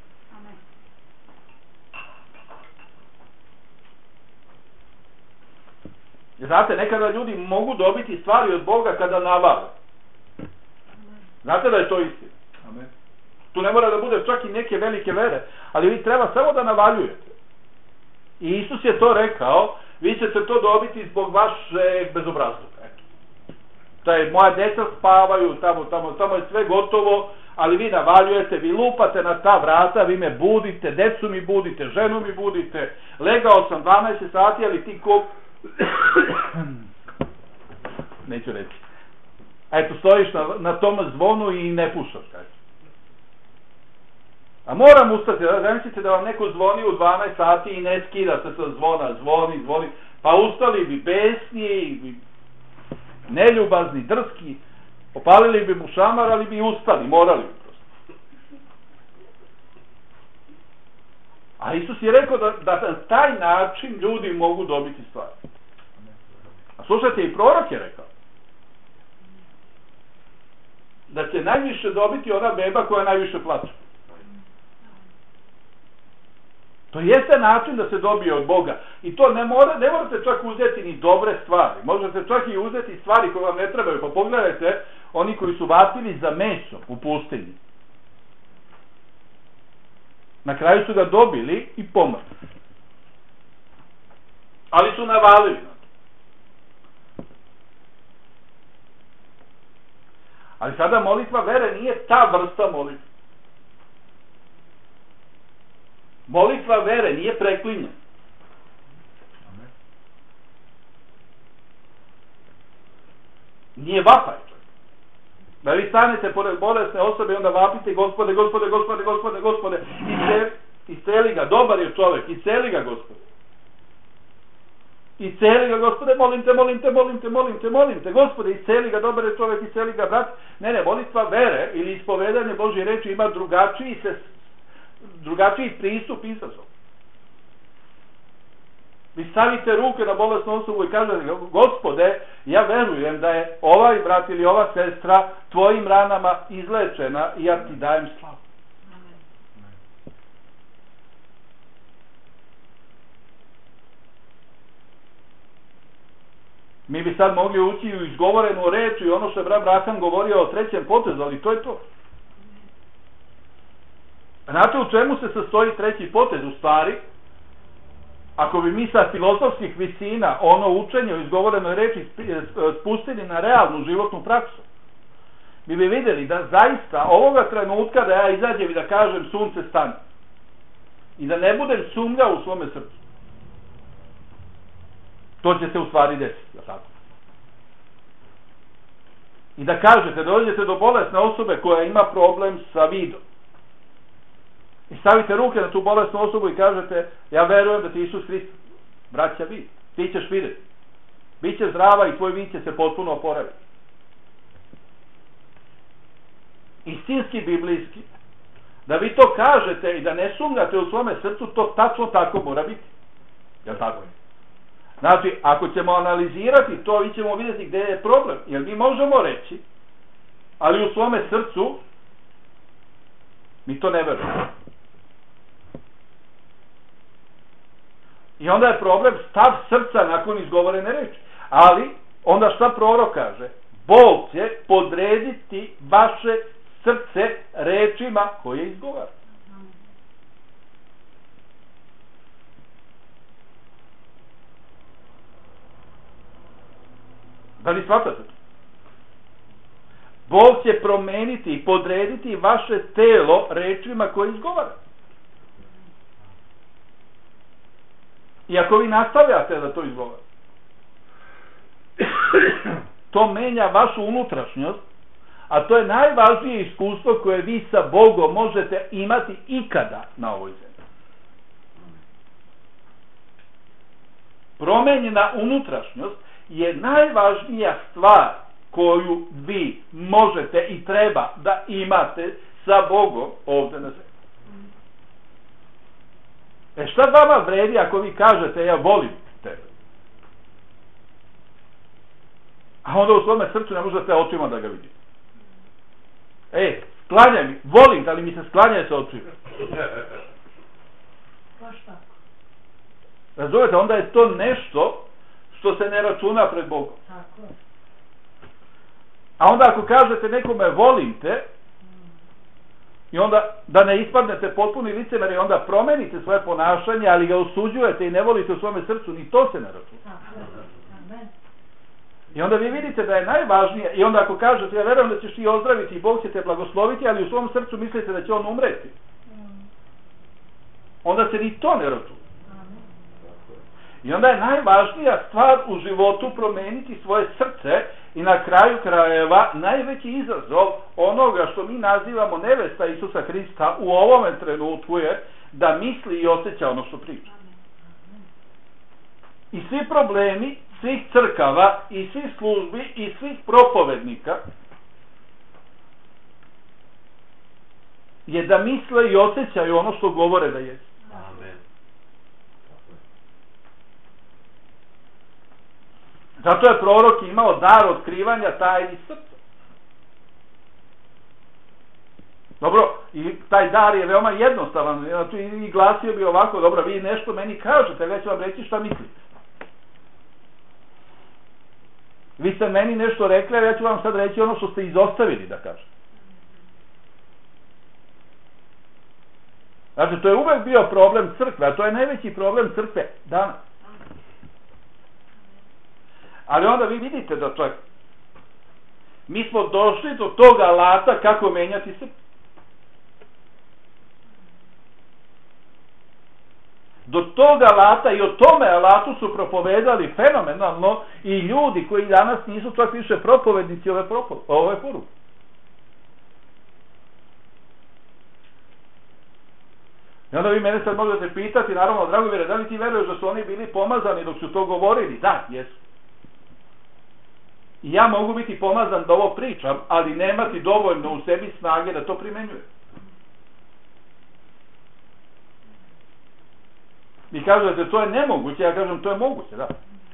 Znate, nekada ljudi mogu dobiti stvari od Boga kada navale. Znate da je to istina. Amen. Tu ne mora da bude čak i neke velike vere, ali vi treba samo da navaljujete. I Isus je to rekao, vi ćete to dobiti zbog vašeg bezobrazluka. Moja deca spavaju, tamo je sve gotovo, ali vi navaljujete, vi lupate na ta vrata, vi me budite, decu mi budite, ženu mi budite, legao sam 12 sati, ali ti neću reći. Eto, stojiš na tom zvonu i ne pušaš, kaže. A moram ustati, zamislite da vam neko zvoni u 12 sati i ne skida se sa zvona, zvoni, pa ustali bi besni, neljubazni, drski, opalili bi mu šamar, ali bi ustali, morali bi prosto. A Isus je rekao da na taj način ljudi mogu dobiti stvari. A slušajte, i prorok je rekao da će najviše dobiti ona beba koja najviše plače. To jeste način da se dobije od Boga. I to ne morate čak uzeti ni dobre stvari. Možete čak i uzeti stvari koje vam ne trebaju. Pa pogledajte, oni koji su vatili za meso u pustinji. Na kraju su ga dobili i pomrli. Ali su navalili. Ali sada molitva vere nije ta vrsta molitva. Molitva vere nije preklinjena. Nije vapaj. Da vi stanete pored bolesne osobe i onda vapite Gospode, Gospode, Gospode, Gospode, Gospode, isceli ga, dobar je čovjek, isceli ga Gospode. Isceli ga Gospode, molim te, Gospode, isceli ga, dobar je čovjek, isceli ga brat. Ne, molitva vere ili ispovedanje Božje reči ima drugačiji pristup izazov. Vi stavite ruke na bolesnu osobu i kažete, Gospode, ja verujem da je ovaj brat ili ova sestra tvojim ranama izlečena i ja ti dajem slavu. Mi bi sad mogli ući u izgovorenu reč i ono što je brat Braham govorio o trećem potezu, ali to je to. Znate u čemu se sastoji treći potez? U stvari, ako bi mi sa filozofskih visina ono učenje o izgovorenoj reči spustili na realnu životnu praksu, mi bi vidjeli da zaista ovoga trenutka da ja izađem i da kažem sunce stane i da ne budem sumnjao u svome srcu, to će se u stvari desiti. Tako? I da kažete, dođete do bolesne osobe koja ima problem sa vidom i stavite ruke na tu bolesnu osobu i kažete, ja verujem da ti Isus Hrist vraća vid, ti ćeš vidjeti, bit će zdrava i tvoj vid će se potpuno oporaviti. Istinski, biblijski, da vi to kažete i da ne sumnjate u svome srcu, to tačno tako mora biti. Jel tako? Znači, ako ćemo analizirati to, mi ćemo vidjeti gdje je problem. Jer mi možemo reći, ali u svome srcu mi to ne verujemo. I onda je problem stav srca nakon izgovorene reči. Ali, onda šta prorok kaže? Bog će podrediti vaše srce rečima koje izgovara. Da li shvatate to? Bog će promeniti i podrediti vaše telo rečima koje izgovara. I ako vi nastavljate da to izgovarate, to menja vašu unutrašnjost, a to je najvažnije iskustvo koje vi sa Bogom možete imati ikada na ovoj zemlji. Promenjena unutrašnjost je najvažnija stvar koju vi možete i treba da imate sa Bogom ovdje na zemlji. Šta vama vredi ako vi kažete ja volim tebe, a onda u svome srcu ne možete očima da ga vidite? Sklanjaj mi, volim, da li mi se sklanjaj sa očima? Razumete, onda je to nešto što se ne računa pred Bogom. A onda ako kažete nekome volim te, i onda da ne ispadnete potpuni licemer i onda promenite svoje ponašanje, ali ga osuđujete i ne volite u svome srcu, ni to se ne računa. I onda vi vidite da je najvažnije, i onda ako kažete ja verujem da ćeš ti ozdraviti i Bog će te blagosloviti, ali u svom srcu mislite da će on umreti, onda se ni to ne računa. I onda je najvažnija stvar u životu promeniti svoje srce i na kraju krajeva najveći izazov onoga što mi nazivamo nevesta Isusa Hrista u ovome trenutku je da misli i osjeća ono što priča. I svi problemi svih crkava i svih službi i svih propovednika je da misle i osjećaju ono što govore da je. Zato je prorok imao dar otkrivanja tajni srca. Dobro, i taj dar je veoma jednostavan, i glasio bi ovako, dobro, vi nešto meni kažete, ja ću vam reći šta mislite. Vi ste meni nešto rekli, a ja ću vam sad reći ono što ste izostavili da kažete. Znači, to je uvek bio problem crkve, a to je najveći problem crkve danas. Ali onda vi vidite da to je, mi smo došli do tog alata kako menjati srce. Do tog alata i o tome alatu su propovedali fenomenalno i ljudi koji danas nisu čak više propovednici ove poruke. I onda vi mene sad možete pitati, naravno, Dragomire, da li ti veruješ da su oni bili pomazani dok su to govorili? Da, jesu. I ja mogu biti pomazan da ovo pričam, ali nemati dovoljno u sebi snage da to primenjuje. Vi kažete, to je nemoguće, ja kažem, to je moguće, da.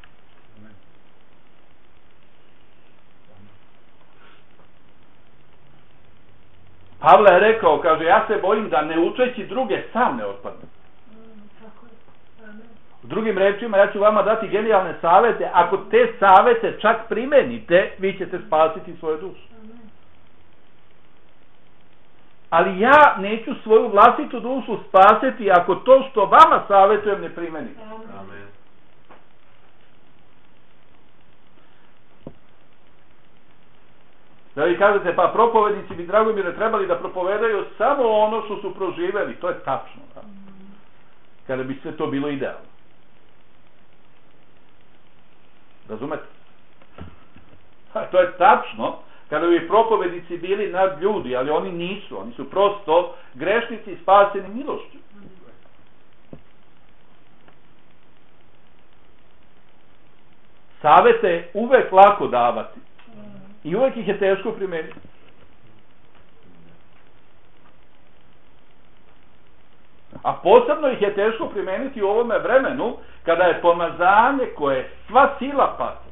Pavle je rekao, kaže, ja se bojim da ne učeći druge sam ne otpadne. Drugim rečima, ja ću vama dati genijalne savete, ako te savete čak primenite, vi ćete spasiti svoju dušu. Ali ja neću svoju vlastitu dušu spasiti ako to što vama savetujem ne primenite. Amen. Da vi kažete, pa propovednici bi, Dragomire, trebali da propovedaju samo ono što su proživeli. To je tačno. Da? Kada bi sve to bilo idealno. Razumete? To je tačno kada bi propovednici bili nad ljudi, ali oni nisu. Oni su prosto grešnici spaseni milošću. Savete je uvek lako davati. I uvek ih je teško primeniti. A posebno ih je teško primeniti u ovome vremenu kada je pomazanje koje sva sila pati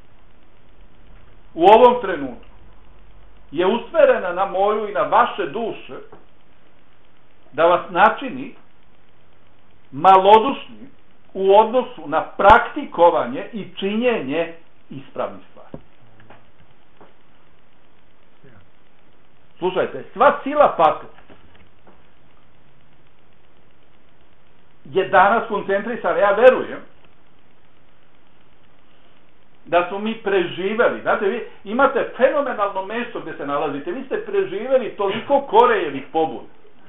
u ovom trenutku je usmerena na moju i na vaše duše da vas načini malodušni u odnosu na praktikovanje i činjenje ispravnih stvari. slušajte, sva sila pakla je danas koncentrisana, ja verujem, da smo mi preživeli. Znate, vi imate fenomenalno mesto gdje se nalazite. Vi ste preživeli toliko Korejevih pobuna.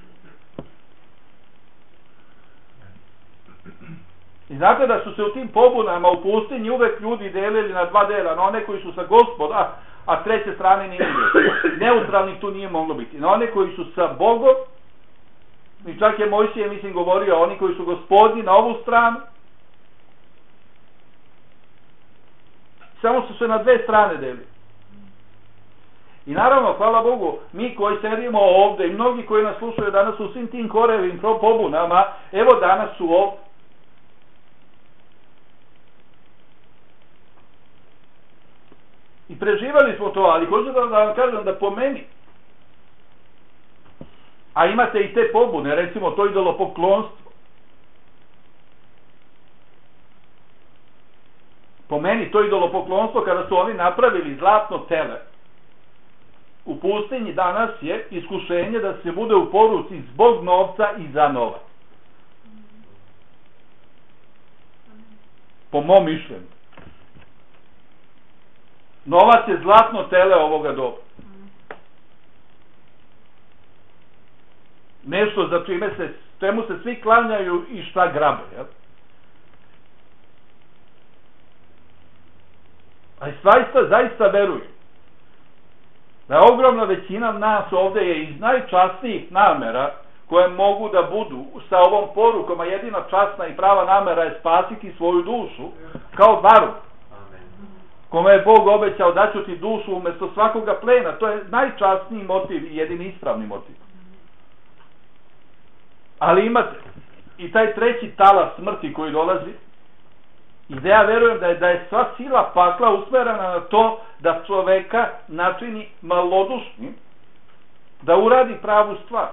I znate da su se u tim pobunama u pustinji uvek ljudi delili na dva dela. Na one koji su sa Gospoda, a treće strane nije bilo. Neutralnih tu nije moglo biti. Na one koji su sa Bogom, i čak je Mojsije, mislim, govorio, oni koji su Gospodi na ovu stranu, samo su se na dve strane delili. I naravno, hvala Bogu, mi koji sedimo ovde i mnogi koji nas slušaju danas u svim tim Korejevim pobunama, evo danas su ovde. I preživali smo to, ali hoću da vam kažem da po meni, a imate i te pobune, recimo to idolopoklonstvo, po meni to idolopoklonstvo kada su oni napravili zlatno tele u pustinji danas je iskušenje da se bude u poruci zbog novca i za novac. Po mom mišljenju. Novac je zlatno tele ovoga doba. Nešto za čemu se svi klanjaju i šta grabe, jel? Ali zaista verujem da ogromna većina nas ovdje je iz najčasnijih namera koje mogu da budu sa ovom porukom, a jedina časna i prava namera je spasiti svoju dušu kao varu. Kome je Bog obećao da ću ti dušu umjesto svakoga plena. To je najčasniji motiv i jedini ispravni motiv. Ali imate i taj treći talas smrti koji dolazi. I da ja verujem da je sva sila pakla usmerena na to da čoveka načini malodušnim, da uradi pravu stvar.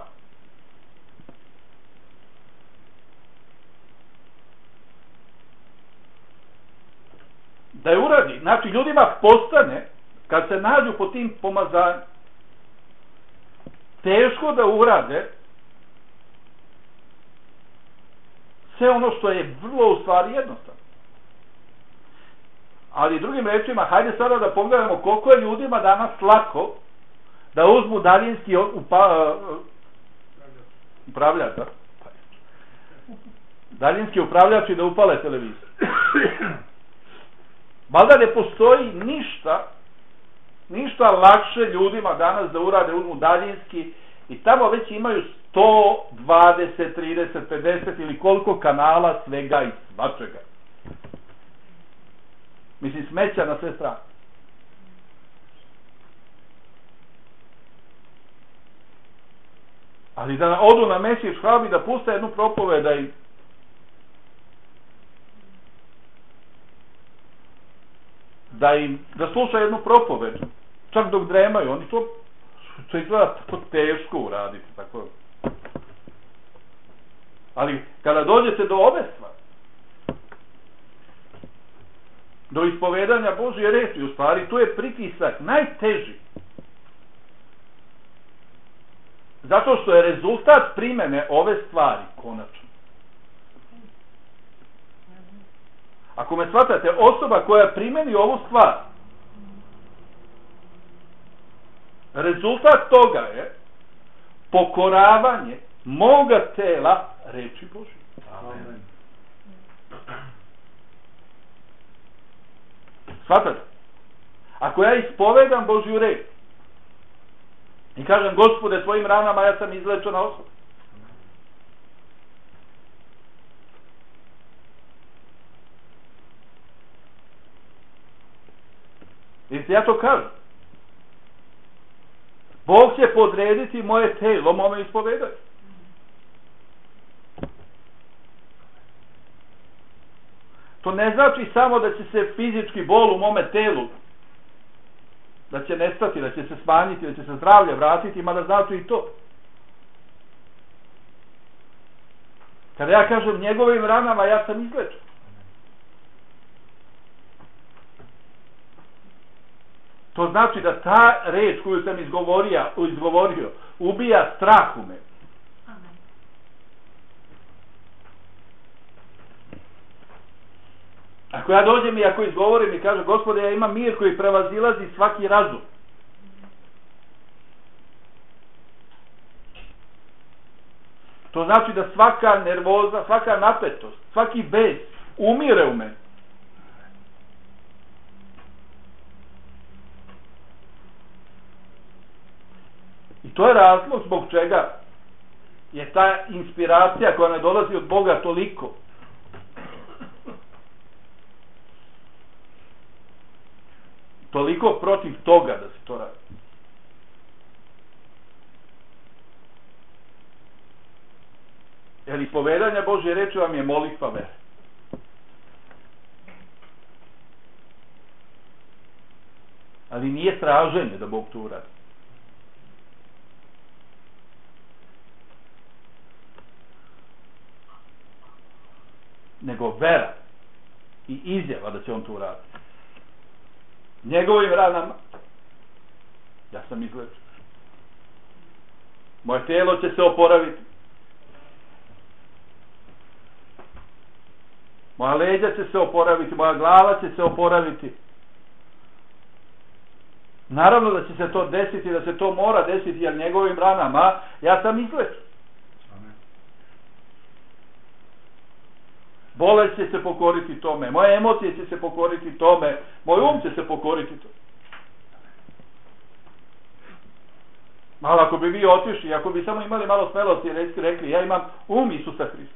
Da je uradi. Znači, ljudima postane, kad se nađu po tim pomazanjima, teško da urade sve ono što je vrlo u stvari jednostavno. Ali drugim rečima, hajde sada da pogledamo koliko je ljudima danas lako da uzmu daljinski upravljač, da? Daljinski upravljač i da upale televiziju. Valjda ne postoji ništa lakše ljudima danas da urade, uzmu daljinski i tamo već imaju 100, 20, 30, 50 ili koliko kanala svega i svačega. Mislim, smeća na sve strane. Ali da odu na Mesić hub i da puste jednu propoved da sluša jednu propoved, čak dok dremaju, oni to izgleda tako teško uraditi, tako. Ali kada dođete do ove stvari, do ispovedanja Božje reči, u stvari tu je pritisak najteži. Zato što je rezultat primene ove stvari konačno. Ako me shvatate, osoba koja primeni ovu stvar, rezultat toga je pokoravanje moga tela reči Božje. Amen. Shvatate? Ako ja ispovedam Božju reč i kažem, Gospode, tvojim ranama ja sam izlečena osoba. Vidite, ja to kažem. Bog će podrediti moje telo, mome ispovedati. To ne znači samo da će se fizički bol u mome telu, da će nestati, da će se smanjiti, da će se zdravlje vratiti, mada znači i to. Kada ja kažem njegovim ranama, ja sam izlečen. To znači da ta reč koju sam izgovorio ubija strah u meni. Ako ja dođem i ako izgovorim i kažem, Gospode, ja imam mir koji prevazilazi svaki razum. To znači da svaka nervoza, svaka napetost, svaki bes umire u meni. I to je razlog zbog čega je ta inspiracija koja ne dolazi od Boga toliko protiv toga da se to radi. Jer ispovedanje Božje reči vam je molitva vere. Ali nije traženje da Bog to uradi. Nego vera i izjava da će on to uraditi. Njegovim ranama ja sam izlečen. Moje tijelo će se oporaviti. Moja leđa će se oporaviti, moja glava će se oporaviti. Naravno da će se to desiti, da se to mora desiti, jer njegovim ranama ja sam izlečen. Bolest će se pokoriti tome, moje emocije će se pokoriti tome, moj um će se pokoriti tome. Ali ako bi vi otišli, ako bi samo imali malo smelosti i rekli, ja imam um Isusa Hrista.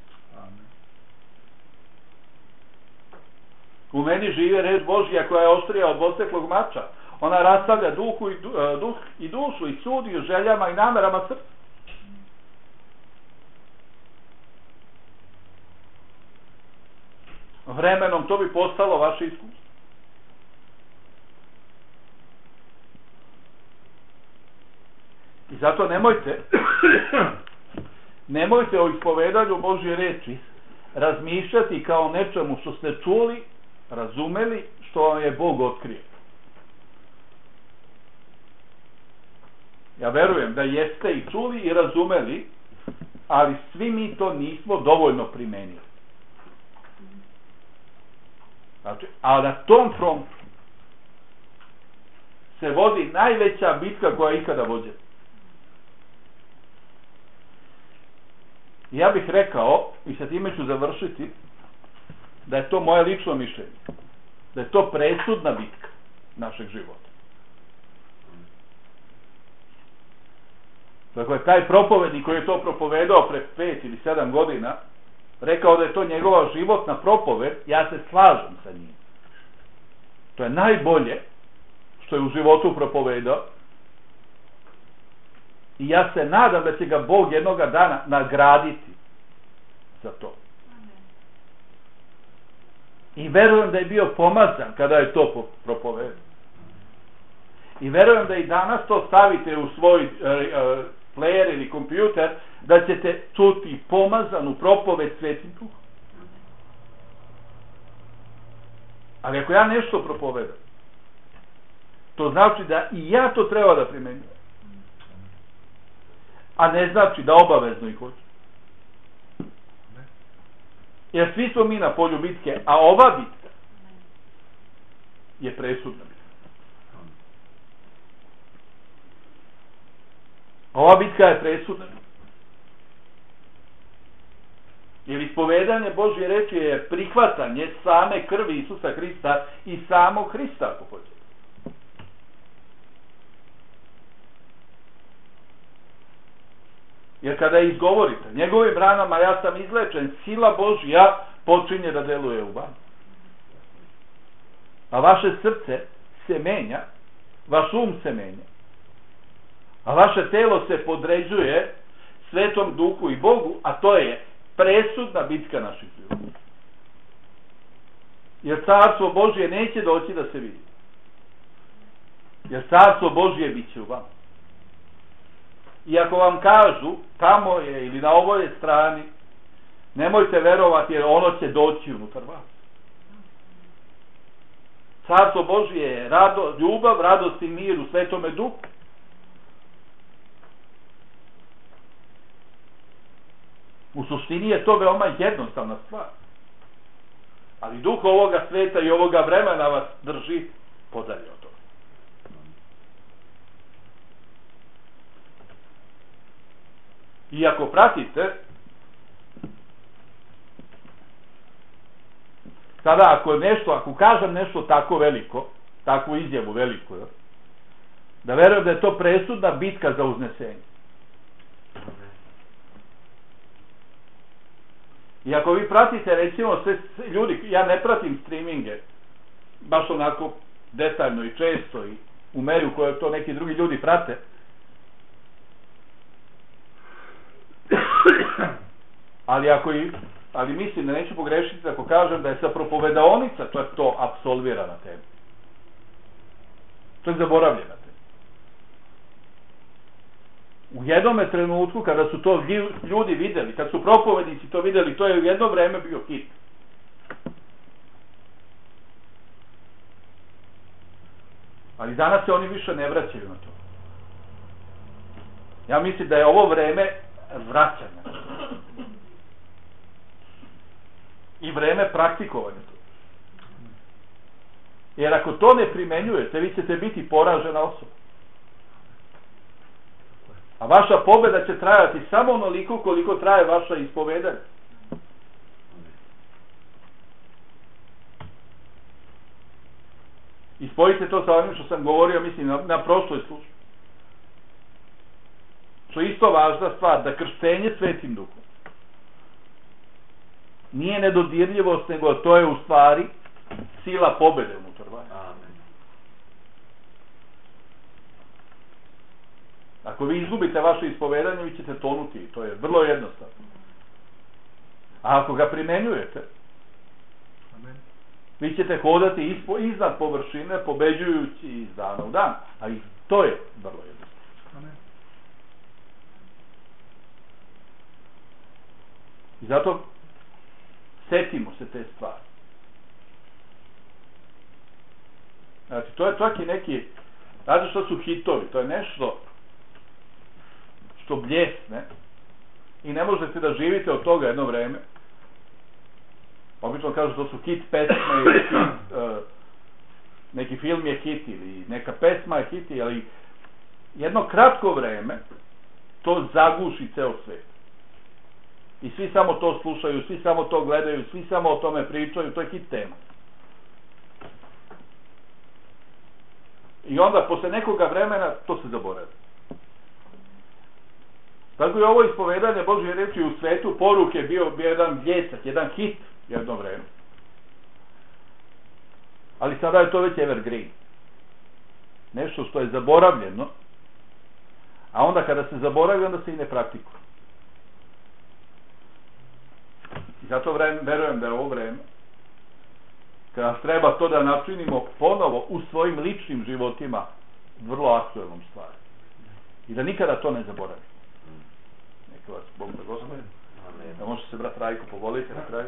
U meni žive reč Božja koja je oštrija od dvoseklog mača. Ona rastavlja duh i dušu i sudi u željama i namerama srca. Vremenom to bi postalo vaše iskustvo. I zato nemojte o ispovedanju Božje reči razmišljati kao nečemu što ste čuli, razumeli, što vam je Bog otkrio. Ja verujem da jeste i čuli i razumeli, ali svi mi to nismo dovoljno primenili. Znači, a na tom frontu se vodi najveća bitka koja je ikada vođena. Ja bih rekao, i sa time ću završiti, da je to moje lično mišljenje, da je to presudna bitka našeg života. Dakle, taj propovednik koji je to propovedao pre 5 ili 7 godina, rekao da je to njegova životna propoved, ja se slažem sa njim. To je najbolje što je u životu propovedao i ja se nadam da će ga Bog jednoga dana nagraditi za to. I verujem da je bio pomazan kada je to propovedao. I verujem da i danas to stavite u svoj player ili kompjuter, da ćete čuti pomazanu propoved Svetim Duhom. Ali ako ja nešto propovedam, to znači da i ja to treba da primenjujem. A ne znači da obavezno ih hoću. Jer svi smo mi na polju bitke, a ova bitka je presudna bitka. Ova bitka je presudna bitka. Jer ispovedanje Božje reči je prihvatanje same krvi Isusa Hrista i samog Hrista, ako hoćete. Jer kada izgovorite, njegovim ranama ja sam izlečen, sila Božja počinje da deluje u vama. A vaše srce se menja, vaš um se menja, a vaše telo se podređuje Svetom Duhu i Bogu, a to je presudna bitka naših ljudi. Jer carstvo Božje neće doći da se vidi. Jer carstvo Božje bit će u vama. I ako vam kažu, tamo je ili na ovoj strani, nemojte verovati jer ono će doći unutar vas. Carstvo Božje je ljubav, radost i mir u Svetome Duhu. U suštini je to veoma jednostavna stvar. Ali duh ovoga sveta i ovoga vremena vas drži podalje od toga. I ako pratite, sada ako kažem nešto tako veliko, takvu izjavu veliku, da verujem da je to presudna bitka za uznesenje. I ako vi pratite, recimo, sve ljudi, ja ne pratim streaminge, baš onako detaljno i često i u meri u kojoj to neki drugi ljudi prate, ali mislim da neću pogrešiti ako kažem da je sa propovedaonica čak to apsolvirana tema. To je zaboravljena tema. U jednome trenutku kada su to ljudi videli, kad su propovednici to videli, to je u jedno vreme bio hit. Ali danas se oni više ne vraćaju na to. Ja mislim da je ovo vreme vraćanja. I vreme praktikovanja. Jer ako to ne primenjujete, vi ćete biti poražena osoba. A vaša pobeda će trajati samo onoliko koliko traje vaša ispovedanja. I spojite to sa onim što sam govorio, mislim, na prošloj službi. Što je isto važna stvar, da krštenje Svetim Duhom nije nedodirljivost, nego to je u stvari sila pobede unutar vas. Ako vi izgubite vaše ispovedanje, vi ćete tonuti i to je vrlo jednostavno. A ako ga primenjujete, vi ćete hodati iznad površine, pobeđujući iz dana u dan. A i to je vrlo jednostavno. I zato setimo se te stvari. Znači, to je čak i neki, znači što su hitovi, to je nešto što bljesne i ne možete da živite od toga jedno vreme. Obično kažu to su hit pesme ili neki film je hit ili neka pesma je hit, ali jedno kratko vreme to zaguši ceo svet. I svi samo to slušaju, svi samo to gledaju, svi samo o tome pričaju, to je hit tema. I onda, posle nekoga vremena, to se zaboravi. Tako je ovo ispovedanje Božje reči u svetu poruke bio jedan bljesak, jedan hit jedno vreme. Ali sada je to već evergreen. Nešto što je zaboravljeno, a onda kada se zaboravi, onda se i ne praktikuje. I zato verujem da je ovo vreme kada treba to da načinimo ponovo u svojim ličnim životima vrlo aktuelnom stvari. I da nikada to ne zaboravimo. Neka vas Bog blagoslovi. Da može se brat Rajko povoliti na kraju.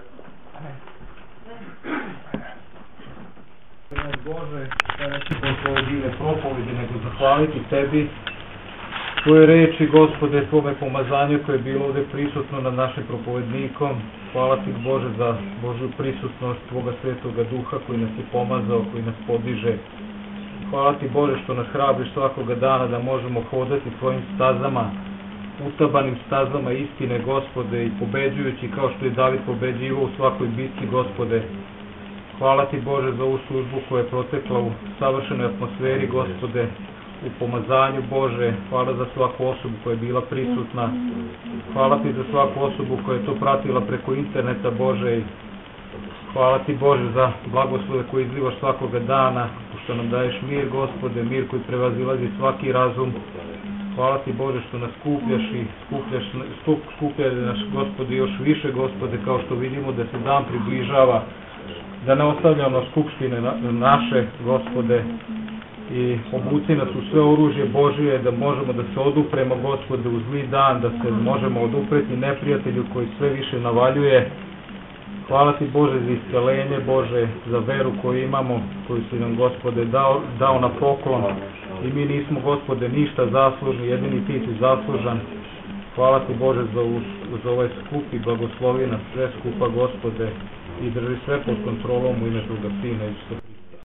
Bože, da neću posle divne propovedi, nego zahvaliti tebi tvoje reči, Gospode, tvome pomazanju koje je bilo ovde prisutno nad našim propovednikom. Hvala ti, Bože, za Božju prisutnost tvoga Svetoga Duha koji nas je pomazao, koji nas podiže. Hvala ti, Bože, što nas hrabriš svakoga dana da možemo hodati tvojim stazama, utabanim stazama istine, Gospode, i pobeđujući kao što je David pobeđivao u svakoj bitci, Gospode. Hvala ti, Bože, za ovu službu koja je protekla u savršenoj atmosferi, Gospode, u pomazanju, Bože. Hvala za svaku osobu koja je bila prisutna. Hvala ti za svaku osobu koja je to pratila preko interneta, Bože. Hvala ti, Bože, za blagoslove koje izlivaš svakoga dana, što nam daješ mir, Gospode, mir koji prevazilazi svaki razum. Hvala ti, Bože, što nas skupljaš i skupljaš naš, Gospode, još više, Gospode, kao što vidimo da se dan približava, da ne ostavljamo skupštine naše, Gospode, i obuci nas u sve oružje Božije, da možemo da se odupremo, Gospode, u zli dan, da se možemo odupreti neprijatelju koji sve više navaljuje. Hvala ti Bože za isceljenje, Bože za veru koju imamo, koju si nam Gospode dao na poklon. I mi nismo Gospode ništa zaslužni, jedini ti si zaslužan. Hvala ti Bože za ovaj skup i blagoslovi nas sve skupa Gospode i drži sve pod kontrolom u ime Tvoga Sina Isusa.